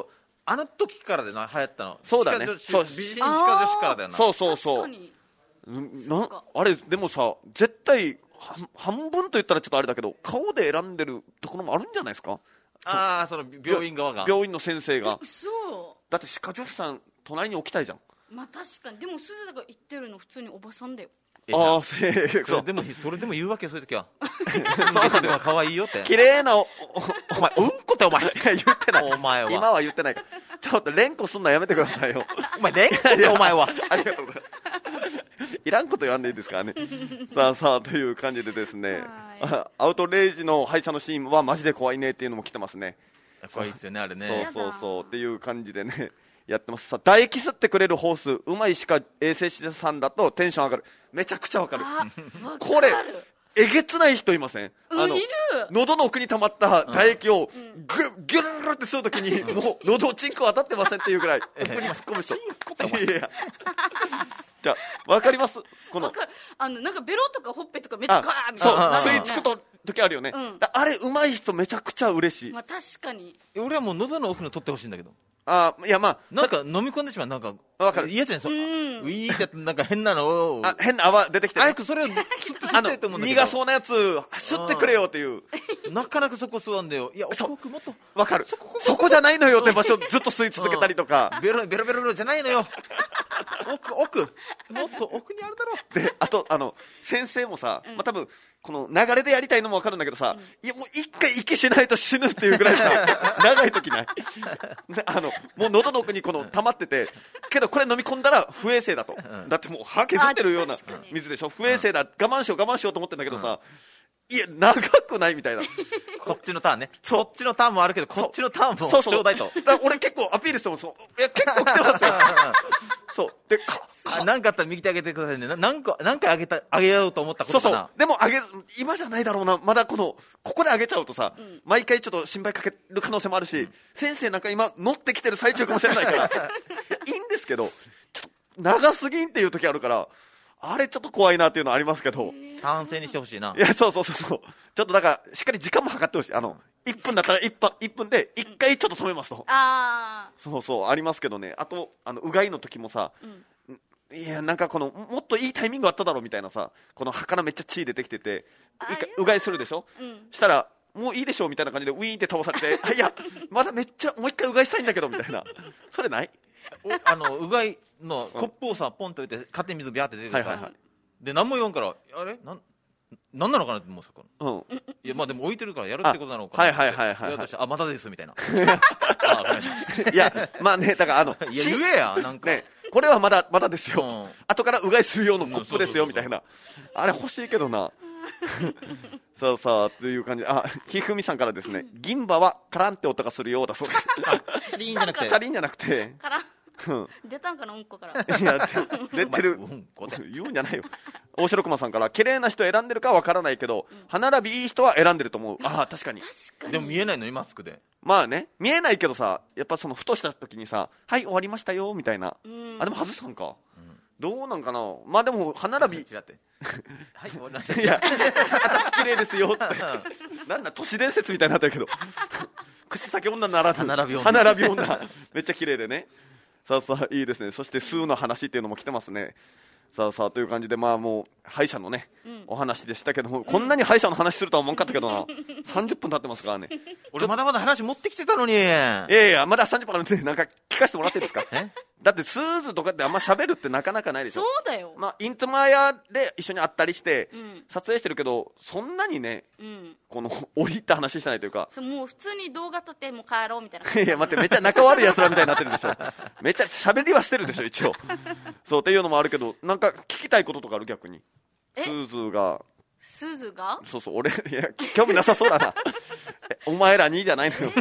あの時からでな流行ったの。 そうだね歯科女子そう美人歯科女子からだよな。 そうそうそう確かになあれでもさ絶対は半分と言ったらちょっとあれだけど顔で選んでるところもあるんじゃないですか。 ああその病院側が病院の先生がそうだって歯科女子さん隣に置きたいじゃん。 まあ確かにでも鈴田が言ってるの普通におばさんだよ。 ああせそうそれでもそれでも言うわけよそういう時はそうでも可愛いよって綺麗なおおお前うんこってお前言ってないお前は今は言ってないからちょっと連呼すんのやめてくださいよお前連呼ってお前はありがとうございますいらんこと言わんでいいですからねさあさあという感じでですねあアウトレイジの歯医者のシーンはマジで怖いねっていうのも来てますね。 怖いっすよねあれね。 そうそうそうっていう感じでねやってます。さ唾液吸ってくれるホースうまい歯科衛生士さんだとテンション上がる。めちゃくちゃわかる。これえげつない人いません？ うんあのいる喉の奥に溜まった唾液をグッギュルルルって吸うときにもう喉チンコ当たってませんっていうぐらい奥に突っ込む人いやじゃあわかりますこのわかる。あのなんかベロとかほっぺとかめっちゃガーみたそいうななるよね吸い付くと時あるよね、 うんだあれうまい人めちゃくちゃ嬉しい。 まあ確かに俺はもう喉の奥の取ってほしいんだけどあいやまあなんか飲み込んでしまうなんかわかる嫌じゃんそうウんィーってやってなんか変なのをあ変な泡出てきて早くそれを吸って吸あのってと思うんだけど苦そうなやつ吸ってくれよっていうなかなかそこ吸わんでよいやそう奥もっとわかるそこじゃないのよって場所ずっと吸い続けたりとかベロベロベロベロじゃないのよ奥奥もっと奥にあるだろであとあの先生もさ、まあ、多分この流れでやりたいのも分かるんだけどさ、いやもう一回息しないと死ぬっていうぐらいさ長い時ないであのもう喉の奥にこの溜まっててけどこれ飲み込んだら不衛生だと、だってもう歯削ってるようなあ確かに水でしょ。不衛生だ、我慢しよう我慢しようと思ってんだけどさ、いや長くないみたいなこっちのターンねそっちのターンもあるけどこっちのターンもそうそうちょうだいとだから俺結構アピールしてもそういや結構来てますよそうでかあなんかあったら右手上げてくださいねな何個何回上げた上げようと思ったこそうそうとかなでも上げ今じゃないだろうなまだこのここで上げちゃうとさ、毎回ちょっと心配かける可能性もあるし、先生なんか今乗ってきてる最中かもしれないからいやいいんですけどちょっと長すぎんっていう時あるからあれちょっと怖いなっていうのはありますけど、 単性にしてほしいないやそうそうそうそうちょっとだからしっかり時間も計ってほしい。あのいっぷんだったら 1, 分いっぷんでいっかいちょっと止めますと、 あそうそうありますけどね。あとあのうがいの時もさ、いやなんかこのもっといいタイミングあっただろうみたいなさ、この歯からめっちゃ血出てきててあ一回うがいするでしょ、 うんしたらもういいでしょみたいな感じでウィーンって倒されていやまだめっちゃもう一回うがいしたいんだけどみたいなそれないおあのうがいのコップをさポンと置いて勝手に水ビャーって出てさ、 はいはいはいで何も言わんからあれなんなんなのかなって思うさうんいやまあでも置いてるからやるってことなのかなあはいはいはいはいはいやとしてあまたですみたいなあごめんなさいいやまあねだからあのいや言えやなんか、 ねこれはまだまだですよ、 うん後からうがいする用のコップですようんそうそうそうそうみたいなあれ欲しいけどなさあさあという感じであひふみさんからですね銀歯はカランって音がするようだそうですチャリーンじゃなくてチャリンじゃなくてあからうん出たんかなうんこからいや出てるお前うんこで言うんじゃないよ大城駒さんから綺麗な人選んでるかわからないけど、歯並びいい人は選んでると思う。ああ確かに確かにでも見えないのにマスクでまあね見えないけどさやっぱそのふとした時にさはい終わりましたよみたいな、 んあでも外したんか、どうなんかな。まあでも歯並びちらってはい終わりましたいや私綺麗ですよってなんだ都市伝説みたいになってるけど口先女ならぬ歯並び女歯並び女めっちゃ綺麗でね。さあさあいいですね。そして数の話っていうのも来てますね。さあさあという感じでまあもう歯医者のね、うん、お話でしたけども、こんなに歯医者の話するとは思わんかったけどなさんじゅっぷん経ってますからね俺まだまだ話持ってきてたのに。いやいやまださんじゅっぷんあるんでなんか聞かせてもらっていいですかだってスーズとかってあんま喋るってなかなかないでしょ。 そうだよ、 まあ、イントマヤで一緒に会ったりしてうん撮影してるけどそんなにね、 うん、 この降りた話してないというかそうもう普通に動画撮ってもう帰ろうみたいないや待ってめっちゃ仲悪いやつらみたいになってるでしょめっちゃ喋りはしてるでしょ一応そうっていうのもあるけどなんか聞きたいこととかある逆にえスーズーがすずがそうそう俺いや興味なさそうだなえお前らにじゃないのよ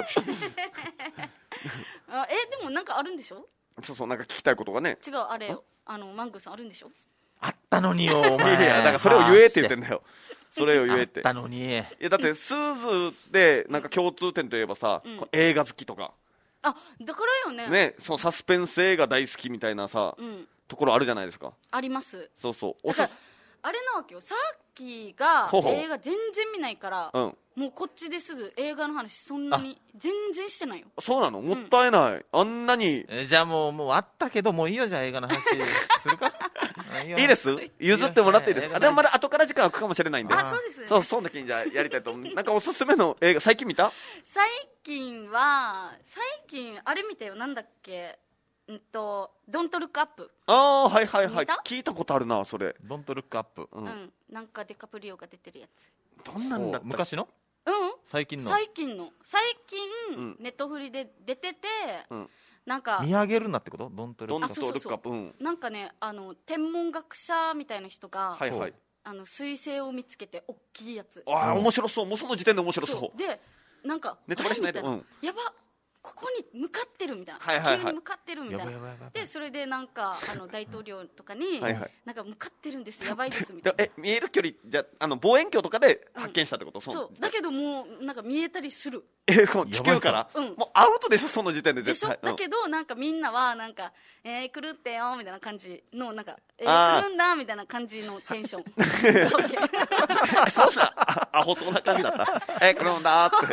あえでもなんかあるんでしょ。 そうそうなんか聞きたいことがね違うあれよあのマングーさんあるんでしょ。 あったのによおい前やいやだからそれを言えって言ってんだよそれを言えってあったのに。 いやだってスーズでなんか共通点といえばさ、 うんこう映画好きとかあだからよねねそのサスペンス映画大好きみたいなさ、 うんところあるじゃないですか。 あります。 そうそうおすだからあれなわけよ、さっきがほうほう映画全然見ないから、 うん、 もうこっちですぐ映画の話そんなに全然してないよ。 そうなの、もったいない、うん、あんなに。 えじゃあもうもうあったけどもういいよ、じゃあ映画の話するかいい, いいです譲ってもらっていいですか。でもまだ後から時間空くかもしれないんで。 あ、そうですね。 そう、その時にじゃあやりたいと思う。なんかおすすめの映画最近見た？ 最近は最近あれ見たよ、なんだっけ、うんとドントルックアップ。 ああ、はいはいはい、 見た？ 聞いたことあるなそれ。 ドントルックアップ、 うん、うん、なんかデカプリオが出てるやつ。 どんなんだった？ 昔の？ うん、 最近の。 最近の最近、 うん、 ネットフリで出てて、うん、なんか見上げるなってこと？ドントルックアップ。 ドントルックアップ、うん、 なんかね、あの天文学者みたいな人が、 はいはい、 あの彗星を見つけて大きいやつ。 ああ、面白そう。もうその時点で面白そう。 そうで、なんかネタバレしないで、 うん、やば、ここに向かってるみたいな、 はいはいはい、 地球に向かってるみたいな。でそれでなんかあの大統領とかにはい、はい、 なんか向かってるんです、やばいですみたいな。 え、見える距離じゃあの望遠鏡とかで発見したってこと？うん、 そうそうだけどもうなんか見えたりする。 え、この地球から、うん、もうアウトでしょその時点で絶対。 でしょ、だけどなんかみんなはなんかえー、来るってよみたいな感じのなんかえー、来るんだみたいな感じのテンション。 そうなアホそうな感じだった。えー、来るんだって。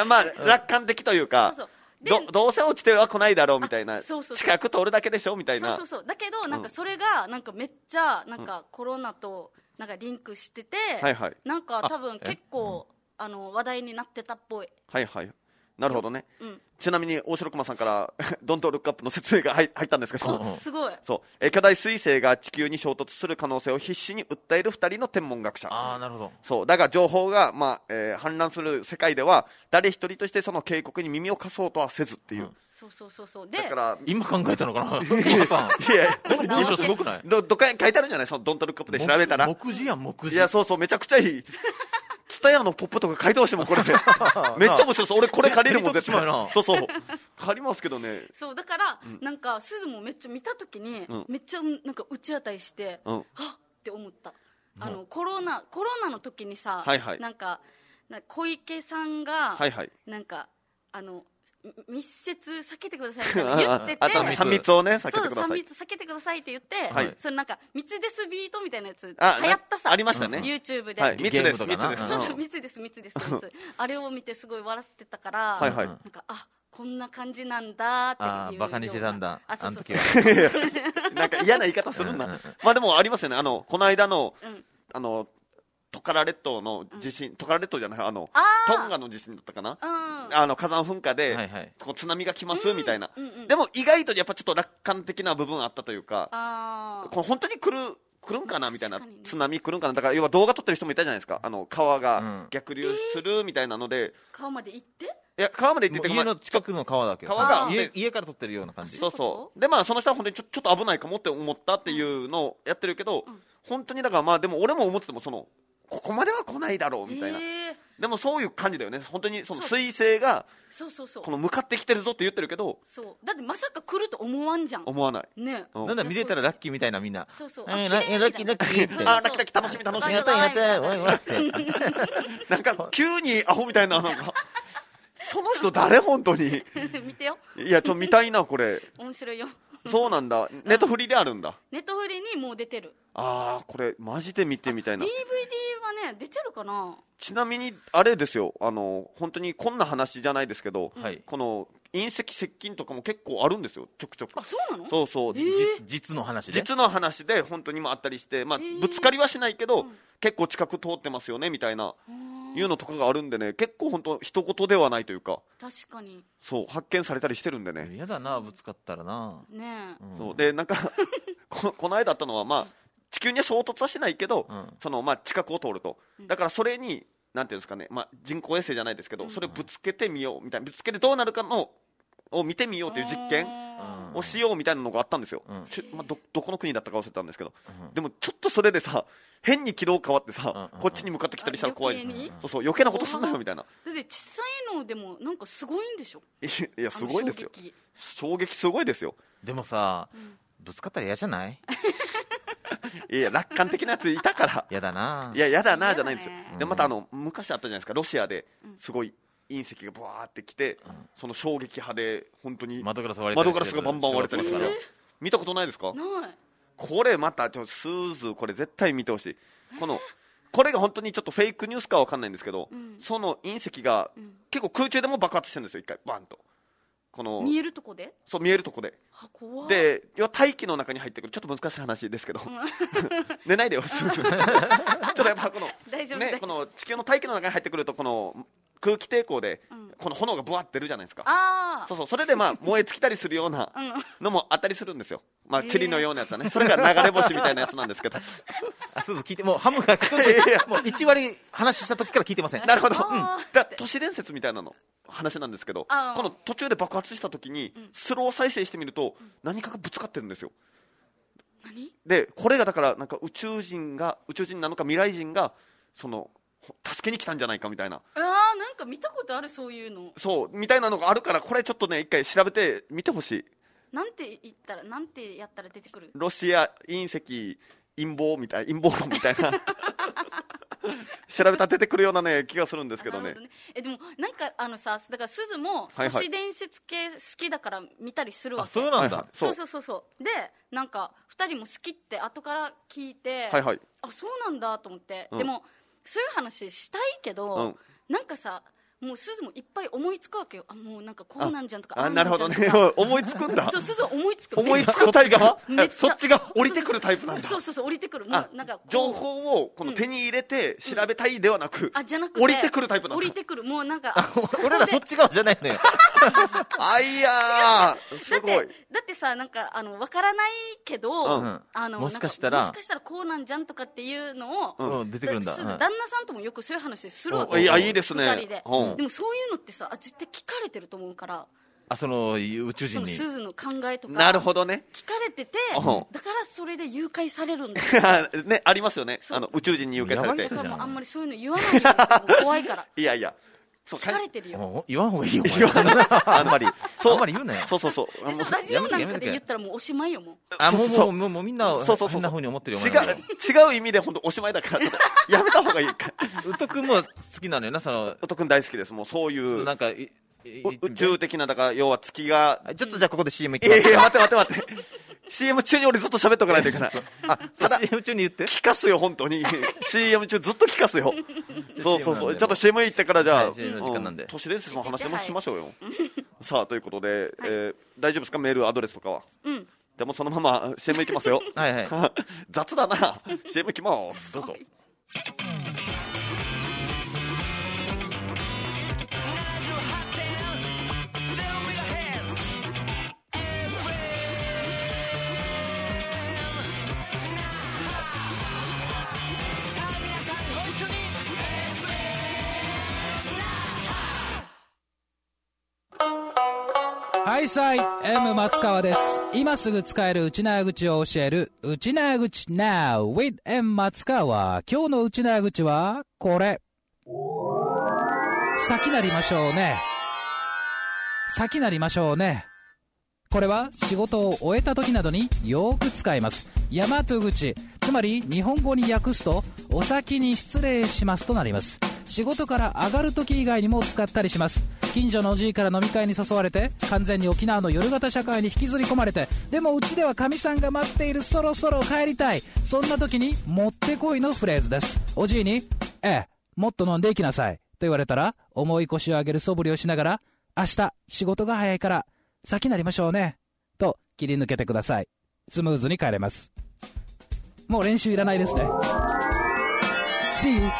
まあ楽観的というか。そうそうど, どうせ落ちては来ないだろうみたいな。そうそうそう、近く通るだけでしょみたいな。 そうそうそう、だけどなんかそれがなんかめっちゃなんかコロナとなんかリンクしてて、うん、はいはい、なんか多分結構あの話題になってたっぽい。 はいはい、なるほどね、うん、ちなみに大城熊さんからドントルックアップの説明が入ったんですけど、 すごい。 そう、え巨大彗星が地球に衝突する可能性を必死に訴えるふたりの天文学者。 あー、なるほど。 そうだが情報が、まあえー、氾濫する世界では誰一人としてその警告に耳を貸そうとはせずっていう、うん、 そうそうそうそう。でだから今考えたのかな。いやいやこの文章すごくない？ どどっかに書いてあるんじゃない？そのドントルックアップで調べたら。 目次やん、目次。 いや、そうそう、めちゃくちゃいい。ツタヤのポップとか書いてほしいもんこれで。めっちゃ面白そう。俺これ借りるもん絶対。そうそう借りますけどね。 そうだから、うん、なんかすずもめっちゃ見たときに、うん、めっちゃなんか打ち当たりして、うん、はっって思った。あの、うん、コロナコロナの時にさ、はいはい、なんか小池さんが、はいはい、なんかあの密接避けてくださいみたいな言ってて、 あとさん密をね避けてください。 そう、さん密避けてくださいって言って、はい、そのなんか密ですビートみたいなやつ流行ったさ、 ありましたね、 YouTube で、 はい、密です密です、 そうそう、密です密です密あれを見てすごい笑ってたから、はいはい、なんかあこんな感じなんだっていう。 あバカにしてたんだ。 あ、そうそうそう。 なんか嫌な言い方するんだ。まあでもありますよね。あのこの間の、うん、あのトカラ列島の地震、うん、トカラ列島じゃない、あのトンガの地震だったかな、うん、あの火山噴火で、はいはい、こう津波が来ます、うん、みたいな、うんうん、でも意外とやっぱちょっと楽観的な部分あったというか、あこの本当に来る来るんかなみたいな、ね、津波来るんかな。だから要は動画撮ってる人もいたじゃないですか。あの川が逆流するみたいなので、うんえー、 川まで行って、 いや川まで行ってて家の近くの川だけど川が家, 家から撮ってるような感じ。 そうそうでまあその人は本当にちょ、ちょっと危ないかもって思ったっていうのをやってるけど、うん、本当にだからまあでも俺も思っててもそのここまでは来ないだろうみたいな、えー、でもそういう感じだよね。本当にその彗星がそうそうそうこの向かってきてるぞって言ってるけど、 そうだってまさか来ると思わんじゃん。 思わないね、 うん、なんだ見れたらラッキーみたいなみんな。 そうそう、 あ、ラッキーラッキーラッキーあ、ラッキーラッキー楽しみ楽しみやったやったおいおいってなんか急にアホみたいななんかその人誰本当に見てよ。 いやちょっと見たいなこれ。 面白いよ。 そうなんだ。ネットフリであるんだ。 ネットフリにもう出てる。 ああこれマジで見てみたいな。 ディーブイディー はね出てるかな。 ちなみにあれですよ、あの本当にこんな話じゃないですけど、はい、この隕石接近とかも結構あるんですよちょくちょく。 あ、そうなの。 そうそう、 えー、 実の話で実の話で本当にもあったりして、まあ、えー、ぶつかりはしないけど、うん、結構近く通ってますよねみたいないうのとかがあるんでね、結構本当一言ではないというか、 確かにそう発見されたりしてるんでね。 嫌だなぶつかったらな。 ねえ、 うん、そうでなんかこ, この間あったのは、まあ、地球には衝突はしないけど、うん、そのまあ、近くを通ると、だからそれになんていうんですかね、まあ、人工衛星じゃないですけど、うん、それをぶつけてみようみたいな、ぶつけてどうなるかのを見てみようという実験をしようみたいなのがあったんですよ、うんちまあ、ど, どこの国だったか忘れたんですけど、うん、でもちょっとそれでさ変に軌道変わってさ、うん、こっちに向かってきたりしたら怖い。そうそう余計なことすんなよみたいな。 だって小さいのでもなんかすごいんでしょ。 いやすごいですよ、衝撃衝撃すごいですよ。 でもさ、うん、ぶつかったら嫌じゃない？ いや楽観的なやついたから嫌だな。 いや嫌だなじゃないんですよ。でまたあの昔あったじゃないですか、ロシアですごい隕石がブワーってきて、うん、その衝撃波で本当に窓ガラスがバンバン割れたりする、えー、見たことないですか？ ない。 これまたちょっとスーズこれ絶対見てほしい。このこれが本当にちょっとフェイクニュースかわかんないんですけど、うん、その隕石が、うん、結構空中でも爆発してるんですよ、一回バンと。この見えるとこでそう見えるとこでで要は大気の中に入ってくるちょっと難しい話ですけど、うん、寝ないでよちょっとやっぱこの大丈夫、 ね、この地球の大気の中に入ってくるとこの空気抵抗で、うん、この炎がブワッて出るじゃないですか。 あそうそうそれでまあ燃え尽きたりするようなのもあったりするんですよ、まあ塵のようなやつはね、それが流れ星みたいなやつなんですけどあそうそう聞いてもうハムがもういち割話した時から聞いてません。 なるほど、うん、だ都市伝説みたいなの話なんですけど、この途中で爆発した時にスロー再生してみると何かがぶつかってるんですよ。 何でこれがだからなんか宇宙人が宇宙人なのか未来人がその助けに来たんじゃないかみたいな、 あーなんか見たことあるそういうのそうみたいなのがあるから、これちょっとね一回調べてみてほしい。 なんて言ったらなんてやったら出てくる？ ロシア隕石陰謀みたい陰謀論みたいな調べたら出てくるようなね気がするんですけど ね, どねえでもなんかあのさだから鈴も都市伝説系好きだから見たりするわけ、 はいはい、あそうなんだ、はいはい、 そうそうそうそうでなんかふたりも好きって後から聞いて、 はいはい、 あそうなんだと思って、うん、でもそういう話したいけど、 うん、 なんかさもう鈴もいっぱい思いつくわけよ。あもうなんかこうなんじゃんとか、 ああなるほどね思いつくんだそう鈴は思いつく思いつくタイプがそっちが降りてくるタイプなんだ。 そうそうそう降りてくるもうなんか情報をこの手に入れて調べたいではなく、うん、 あじゃなくて降りてくるタイプなんだ。 降りてくるもうなんか俺らそっち側じゃないのよあいやーすごい。 だってだってさなんかあの分からないけど、 うん、 あのもしかしたらもしかしたらこうなんじゃんとかっていうのを、 うん、出てくるんだ、うん、 旦那さんともよくそういう話するわけ、 うん、いやいいですねふたりで、 うん、 でもそういうのってさ絶対聞かれてると思うから、 あその宇宙人にその鈴の考えとかなるほどね聞かれてて、 うん、 だからそれで誘拐されるんだねありますよね、あの宇宙人に誘拐されて。 だからもうあんまりそういうの言わないようにして怖いからいやいやそう聞かれてるよ。 言わんほうがいいよ言わないあんまりそうあんまり言うなよ。 そうそうそうでそうラジオなんかで言ったらもうおしまいよもう。 あもうそうもうもうみんなそうそうそう変な風に思ってるよ。 違う違う意味で本当おしまいだからやめた方がいいかウト君も好きなのよなその。 ウト君大好きです。もうそういうなんか宇宙的なだから要は月がちょっとじゃあここで シーエム いきます。 いやいや待って待って待って シーエム 中に俺ずっと喋っとかないといけないあただ シーエム 中に言って聞かすよ本当にシーエム 中ずっと聞かすよそうそうそうちょっと シーエム 行ってからじゃあ、 はい、シーエム の時間なんで、 うん、都市伝説の話でもしましょうよさあということで、はいえー、大丈夫ですかメールアドレスとかは。うんでもそのまま シーエム 行きますよはいはい雑だな シーエム 行きますどうぞ、はいはいさい M 松川です。今すぐ使える内縄口を教える内縄口 Now with M 松川。今日の内縄口はこれ。先なりましょうね。先なりましょうね。これは仕事を終えた時などによく使います。大和口、つまり日本語に訳すとお先に失礼しますとなります。仕事から上がる時以外にも使ったりします。近所のおじいから飲み会に誘われて完全に沖縄の夜型社会に引きずり込まれて、でもうちではかみさんが待っている、そろそろ帰りたい、そんな時にもってこいのフレーズです。おじいにええもっと飲んでいきなさいと言われたら重い腰を上げる素振りをしながら、明日仕事が早いから先なりましょうねと切り抜けてください。スムーズに帰れます。もう練習いらないですね。 See you。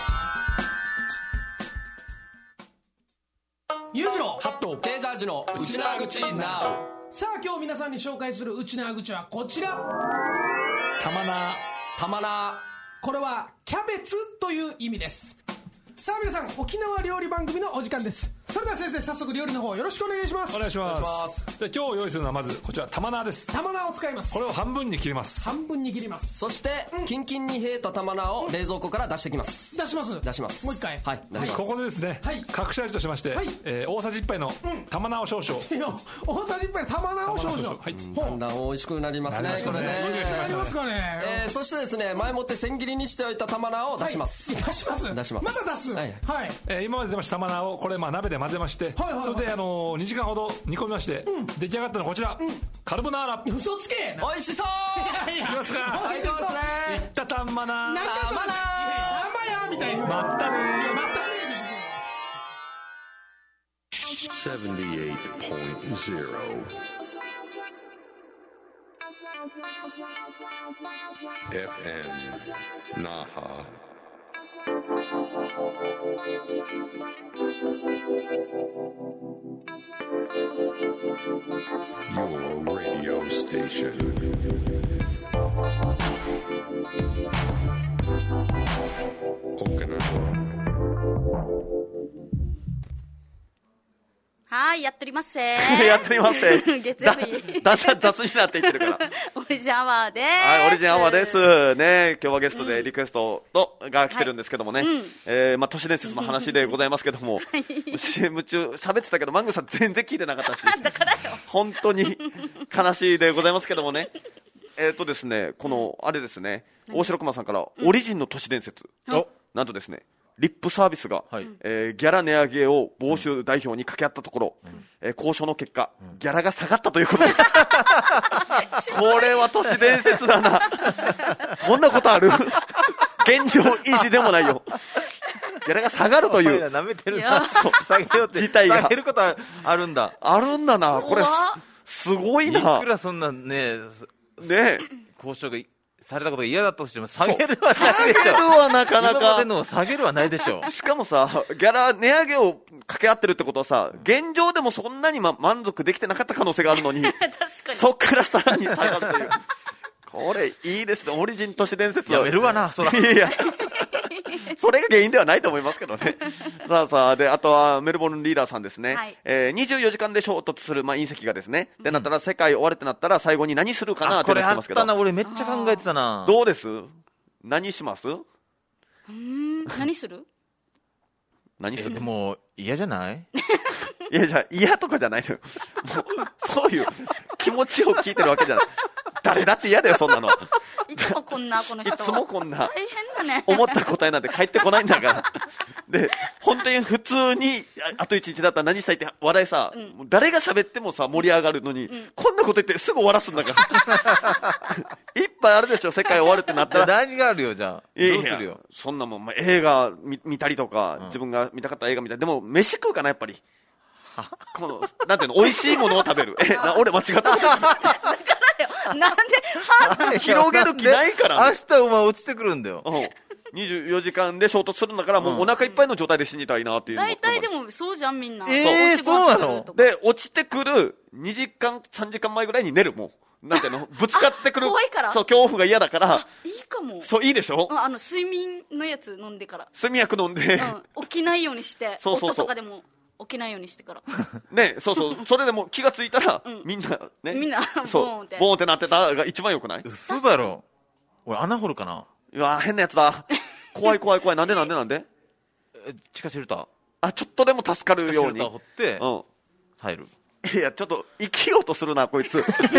ゆうじろハットケージャージの内縄口 Now。 さあ今日皆さんに紹介する内縄口はこちら。 たまなたまな。 これはキャベツという意味です。さあ皆さん、沖縄料理番組のお時間です。それでは先生、早速料理の方よろしくお願いします。 お願いします。で今日用意するのはまずこちら玉菜です。 玉菜を使います。 これを半分に切ります。 半分に切ります。 そして、うん、キンキンに冷えた玉菜を冷蔵庫から出してきます。 出します出しますもう一回。 はい、はい、 ここでですね、はい、隠し味としまして、はいえー、大さじいっぱいの玉菜を少々、 うん、いや大さじいっぱいの玉菜を少々、 はい、だんだん美味しくなりますね。これねなりますかね、 えー、そしてですね前もって千切りにしておいた玉菜を出します、 はい、出します出しますまた出す、はい、はいえー、今まで出ました玉菜をこれまあ鍋で混ぜまして、 はいはいはいそれであのにじかんほど煮込みまして、うん、出来上がったのはこちら、うん、カルボナーラ。 嘘つけ。 美味しそう。 いきますか。 最高ですね。 いったたんまな。 なんだそれ。たんまやみたいな。 まったねー。 まったねーでしょ。 セブンティーエイトポイントゼロ エフエム 那覇 Your radio station. Okinawa. はい、やっておりますせやっておりますせ月曜日だ, だんだん雑になっていってるからオリジンアワーです。 はい、オリジンアワーですね。今日はゲストでリクエストと、うん、が来てるんですけどもね、はい、えー、まあ、都市伝説の話でございますけども、はい、シーエム 中喋ってたけどマングさん全然聞いてなかったしだからよ本当に悲しいでございますけどもねえっとですね、このあれですね、大城熊さんから、うん、オリジンの都市伝説、うん、なんとですねリップサービスが、はい、えー、ギャラ値上げを房州代表に掛け合ったところ、うんえー、交渉の結果、うん、ギャラが下がったということですこれは都市伝説だなそんなことある現状維持でもないよギャラが下がるという舐めてるな下げようって事態が下げることはあるんだあるんだなこれすごいな。 いくらそんなねね交渉がされたことが嫌だったとしても下げるはないでしょ。 下げるはなかなか今までの下げるはないでしょ。 しかもさギャラ値上げを掛け合ってるってことはさ現状でもそんなに、ま、満足できてなかった可能性があるのに確かにそっからさらに下がるというこれいいですね。オリジン都市伝説はやめるわなそらいやそれが原因ではないと思いますけどねさあさあであとはメルボルンリーダーさんですね、はい、えー、にじゅうよじかんで衝突する、まあ、隕石がですね、うん、でなったら世界終わるってなったら最後に何するかなってなってますけど、 これあったな俺めっちゃ考えてたな。 どうです何します？ うーん何する何するでも嫌じゃないいやじゃあ嫌とかじゃないのよもうそういう気持ちを聞いてるわけじゃない誰だって嫌だよそんなのいつもこんなこの人いつもこんな大変だね思った答えなんて返ってこないんだからで本当に普通にあと一日だったら何したいって話題さ、うん、もう誰が喋ってもさ盛り上がるのに、うん、こんなこと言ってすぐ終わらすんだからいっぱいあるでしょ世界終わるってなったら何があるよじゃあどうするよ。 そんなもん、まあ、映画 見, 見たりとか、うん、自分が見たかった映画見たりでも飯食うかなやっぱりこのなんていうの美味しいものを食べるえな俺間違ったなんで広げる気ないからね、明日お前落ちてくるんだよ、 うん、にじゅうよじかんで衝突するんだからもうお腹いっぱいの状態で死にたいなっていうの大体でもそうじゃんみんな、 えー、そうなので落ちてくるにじかんさんじかんまえぐらいに寝るもうなんていうのぶつかってくる怖いからそう恐怖が嫌だからいいかもそういいでしょ、 あの睡眠のやつ飲んでから睡眠薬飲んで、 うん、起きないようにしてそうそうそう夫とかでも起きないようにしてからねそうそうそれでも気がついたら、うん、みんなねみんなそうボーンってボーンってなってたが一番よくない？ 嘘だろ俺穴掘るかな。 うわ変なやつだ怖い怖い怖いなんでなんでなんで地下シェルターあちょっとでも助かるように地下シェルター掘って、うん、入る。 いやちょっと生きようとするなこいつ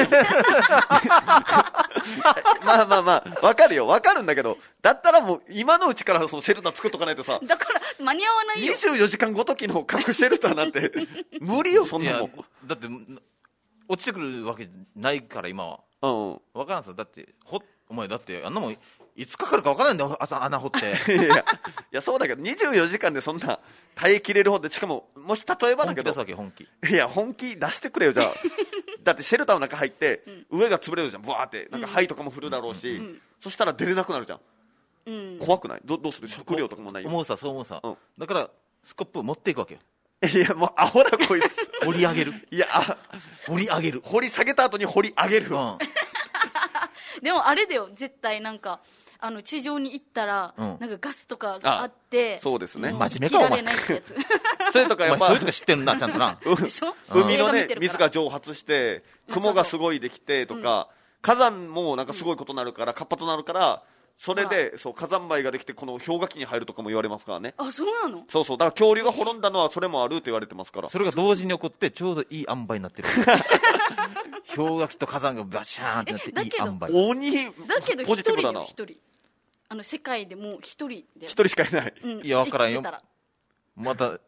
まあまあまあわかるよわかるんだけどだったらもう今のうちからそのシェルター作っとかないとさだから間に合わないよにじゅうよじかんごときの核シェルターなんて無理よそんなもん。 だって落ちてくるわけないから今は、うん、分からんさだってほお前だってあんなもんいつかかるか分からないんだよ朝穴掘っていやいやそうだけどにじゅうよじかんでそんな耐えきれるほどでしかももし例えばだけど本気出すわけ本気いや本気出してくれよじゃあだってシェルターの中入って、うん、上が潰れるじゃんブワーってなんか灰とかも降るだろうし、うん、そしたら出れなくなるじゃん、うん、怖くない ど, どうする食料とかもないよ思うさそう思うさ、うん、だからスコップを持っていくわけよ。 いやもうアホだこいつ掘り上げるいや掘り上げる掘り下げた後に掘り上げる、うん、 でもあれだよ絶対なんかあの地上に行ったら、うん、なんかガスとかがあってそうですね真面目かお前切られないってやつそれとかやっぱそういうとこ知ってるんだちゃんとな海のね水が蒸発して雲がすごいできてとか、うん、火山もなんかすごいことになるから活発になるからそれでそう火山灰ができてこの氷河期に入るとかも言われますからね。 あそうなの。 そうそうだから恐竜が滅んだのはそれもあると言われてますからそれが同時に起こってちょうどいい塩梅になってる氷河期と火山がバシャーンってなっていい塩梅鬼だけど一人だよ一人あの世界でもう一人で一人しかいない、 うん、 いや分からんよまた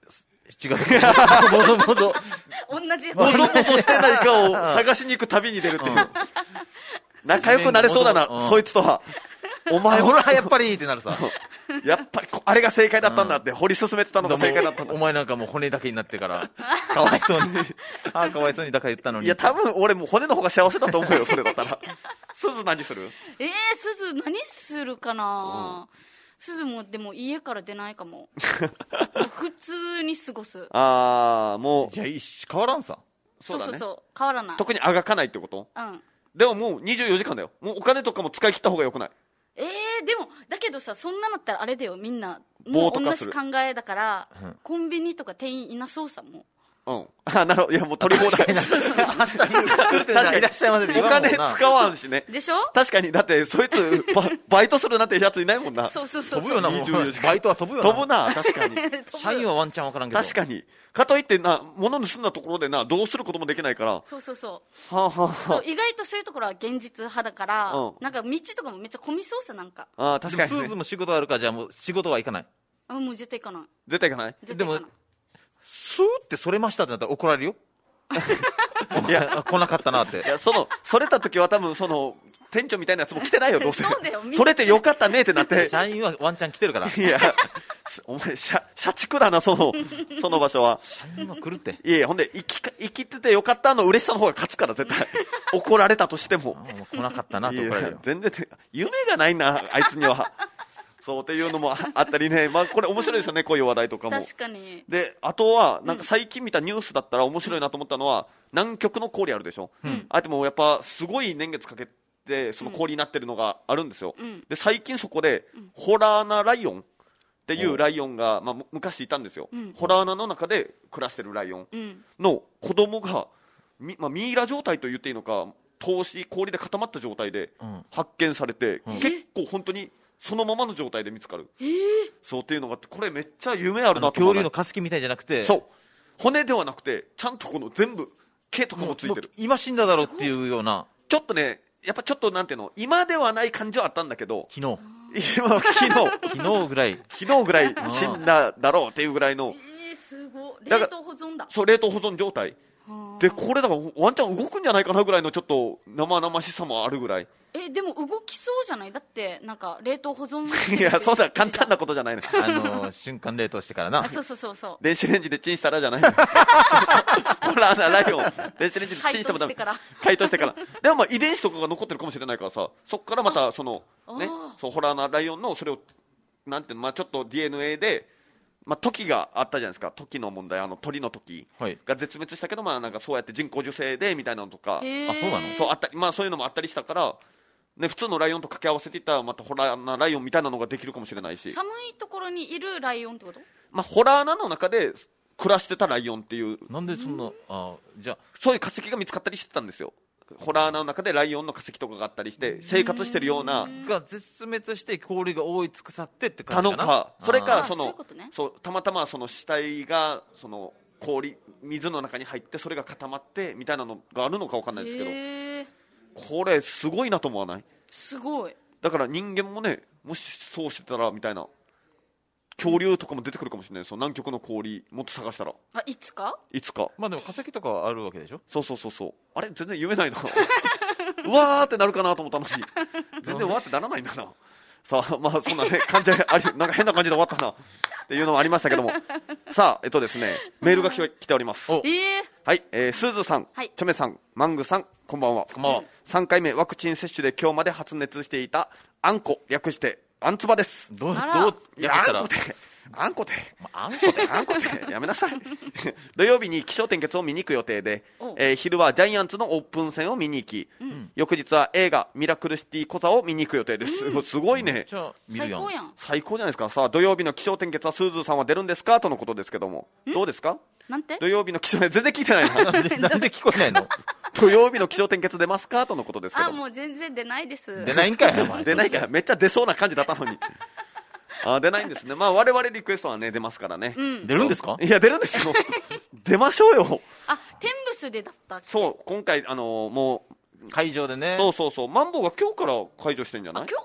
違う。もぞもぞ。 同じやつ。 もぞもぞしてないかを探しに行く旅に出るっていう。仲良くなれそうだな、そいつとは。お前ほら、やっぱりってなるさ。 やっぱり、あれが正解だったんだって掘り進めてたのが正解だったんだ。 お前なんかもう骨だけになってから、かわいそうに。ああ、かわいそうにだから言ったのに。 いや、多分俺もう骨の方が幸せだと思うよ、それだったら。すず何する？ えー、すず何するかな、うん、すずもでも家から出ないかも。普通に過ごす。 あー、もう。 じゃあいいし、変わらんさ。 そうそうそう、変わらない。 特にあがかないってこと？ うん。 でももうにじゅうよじかんだよ。もうお金とかも使い切った方がよくない？ えー、でもだけどさ、そんなのったらあれだよ、みんなもう同じ考えだから、うん、コンビニとか店員いなそうさ、もう。うん。あ、なるほど。いや、もう取り放題。そうそうそう。確かに。いらっしゃいませ。お金使わんしね。でしょ？ 確かに。だって、そいつ、バ, バイトするなんてやついないもんな。 そうそうそう。 飛ぶよな、もう。バイトは飛ぶよな。飛ぶな、確かに。 社員はワンチャンわからんけど。 確かに。かといってな、物盗んだところでな、どうすることもできないから。 そうそうそう。 はあ、はあ、 そう、意外とそういうところは現実派だから、うん、なんか道とかもめっちゃ混みそうさ、なんか。 ああ、確かに、ね。 スーズも仕事あるから、じゃあもう仕事は行かない。 あ、もう絶対行かない。 絶対行かない。 絶対行かない。でも、 スーってそれましたってなったら怒られるよ。いや、来なかったなって。 いや、その、それた時は多分、その、店長みたいなやつも来てないよ、どうせ。 そうだよ、 それってよかったねってなって。 社員はワンチャン来てるから。 いや、お前、社、社畜だな、その、その場所は。 社員は来るって。 いやいや、ほんで、生きか、生きててよかったの嬉しさの方が勝つから、絶対。怒られたとしても。 あもう来なかったなって怒られるよ。 全然、夢がないな、あいつには。そうっていうのもあったりね、まあこれ面白いですよね、こういう話題とかも。 確かに。 で、あとは、なんか最近見たニュースだったら面白いなと思ったのは、南極の氷あるでしょ。うん、あえてもやっぱすごい年月かけて、その氷になってるのがあるんですよ。うん、で、最近そこで、ホラーナライオンっていうライオンが、まあ昔いたんですよ。うん、ホラーナの中で暮らしてるライオンの子供が、みまあ、ミイラ状態と言っていいのか、凍死、氷で固まった状態で発見されて、うん、結構本当に、そのままの状態で見つかる、 えー、 そうっていうのがあって、これめっちゃ夢あるなと思う。 恐竜の化石みたいじゃなくて、 そう骨ではなくてちゃんとこの全部毛とかもついてる。 今死んだだろうっていうような、 ちょっとね、やっぱちょっとなんていうの、今ではない感じはあったんだけど、 昨日今昨日昨日ぐらい昨日ぐらい死んだだろうっていうぐらいの、 えー、すごい。冷凍保存だ。 そう、冷凍保存状態で、これだからワンチャン動くんじゃないかなぐらいのちょっと生々しさもあるぐらい。 え、でも動きそうじゃない？だってなんか冷凍保存いや、そんな簡単なことじゃないの。 あの瞬間冷凍してからな。 あ、そうそうそうそう。 電子レンジでチンしたらじゃないの。ほらな、ライオン電子レンジでチンしてもダメ。解凍してから。でもまあ遺伝子とかが残ってるかもしれないからさ、そっからまたそのね、そうホラーなライオンのそれをなんていうの、まあちょっと ディーエヌエー で。まあ、時があったじゃないですか。時の問題、あの鳥の時が絶滅したけど、まあなんかそうやって人工授精でみたいなのとか、 あ、そうなの？ そうあったり、まあそういうのもあったりしたから、ね、普通のライオンと掛け合わせていったらまたホラーなライオンみたいなのができるかもしれないし。 寒いところにいるライオンってこと？ まあホラーなの中で暮らしてたライオンっていう。 なんでそんな、あ、じゃあそういう化石が見つかったりしてたんですよ。ホラーの中でライオンの化石とかがあったりして生活してるようなが絶滅して氷が覆い尽くさってって感じかな。 たのか、それかその、 そういうことね。 そうたまたまその死体がその氷水の中に入ってそれが固まってみたいなのがあるのかわかんないですけど、これすごいなと思わない？ すごい。 だから人間もね、もしそうしてたらみたいな。恐竜とかも出てくるかもしれないですよ。南極の氷もっと探したら。 あ、いつかいつか。 まあでも化石とかはあるわけでしょ。 そうそうそうそう。あれ全然言えないな。うわーってなるかなと思ったのに全然うわーってならないんだな。さあ、まあそんなね感じあり、なんか変な感じで終わったなっていうのもありましたけどもさあ、えっとですね、メールが来ております。 えー、 はい、えー、スーズさん、はい、チョメさん、マングさん、こんばんは。 こんばんは。 さんかいめワクチン接種で今日まで発熱していたあんこ、略してあんつばです。 どう、どう略したら、あんこであんこであんこであんこでやめなさい土曜日に起承転結を見に行く予定で、えー、昼はジャイアンツのオープン戦を見に行き、うん、翌日は映画ミラクルシティコザを見に行く予定です、うん、すごいね。 最高やん。 最高じゃないですか。さあ土曜日の起承転結はスーズーさんは出るんですかとのことですけども、どうですか？ なんて土曜日の起承全然聞いてないななんで聞こえないの土曜日の起承転結出ますかとのことですけども。 あ、もう全然出ないです。 出ないんかい出ないかい。めっちゃ出そうな感じだったのにあ、出ないんですね。まあ我々リクエストはね出ますからね、 うん、 出るんですか？ いや出るんですよ出ましょうよ。 あ、テンブスでだったっけ？ そう、今回あのー、もう会場でね。 そうそうそう、マンボウが今日から解除してんじゃない？ あ、今日か。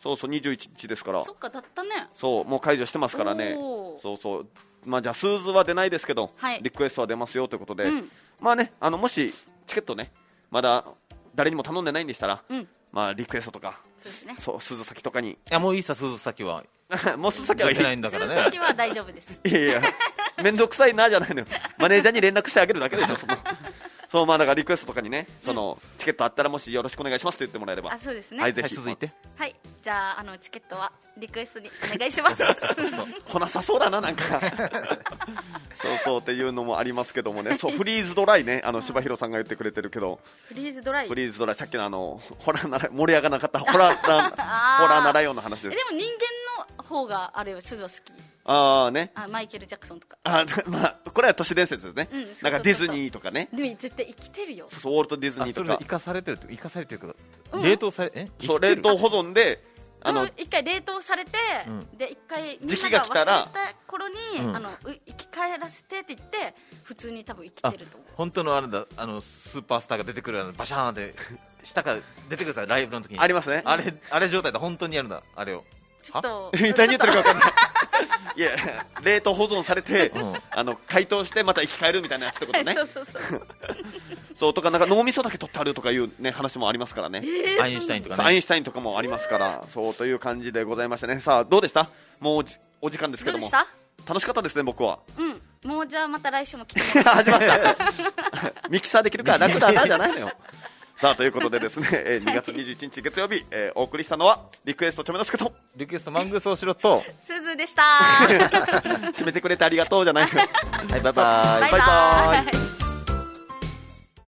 そうそうにじゅういちにちですから。 そっかだったね。 そうもう解除してますからね。そうそうまあじゃあスーズは出ないですけど、はい、リクエストは出ますよということで、うん、まあねあのもしチケットねまだ誰にも頼んでないんでしたら、うん、まあリクエストとかそうですね。そう鈴先とかにいやもういいさ鈴先はもう鈴先はいいないんだからね。 鈴先は大丈夫です。 いやいや面倒くさいなじゃないのよ。マネージャーに連絡してあげるだけですよ。そのそうまあだからリクエストとかにね、その、うん、チケットあったらもしよろしくお願いしますと言ってもらえれば。 あそうですね。 はいぜひ、 はい、続いて。 はいじゃああのチケットはリクエストにお願いします。 来なさそうだななんか。そうそうっていうのもありますけどもね。そうフリーズドライねあの柴弘さんが言ってくれてるけど。 フリーズドライ。 フリーズドライさっきのあのホラーなら盛り上がらなかったホラーなホラーなライオンの話です。 えでも人間の方があれよ鈴は好き。 ああねあマイケル・ジャクソンとかあ、まあ、これは都市伝説ですね、うん、そうそうそうそうなんかディズニーとかね。 でも絶対生きてるよ。 そうそうウォルト・ディズニーとか生かされてる生かされてるけど、うん、冷凍されえそう冷凍保存であの一回冷凍されて、うん、で一回みんなが忘れた頃に、うん、あの生き返らせてって言って普通に多分生きてると思う。 本当のあれだあのスーパースターが出てくるあのバシャーンで下から出てくるさライブの時にありますね。 あれあれ状態で本当にやるんだあれを。 ちょっと何言ってるか分かんない。いや冷凍保存されて、うん、あの解凍してまた生き返るみたいなやつってことね。 そうそうそうそうとかなんか脳みそだけ取ってあるとかいうね話もありますからね、 えー、 アインシュタインとかねアインシュタインとかもありますからそうという感じでございましたね。さあどうでした？もうお時間ですけども楽しかったですね僕は。 うんもうじゃあまた来週も来て始まったミキサーできるから楽だなじゃないのよ。さあということでですねにがつにじゅういちにち月曜日、えー、お送りしたのはリクエストチョメノスケとリクエストマングースをしろとすずでした。 締めてくれてありがとうじゃないの。はいバイバイバイバイ。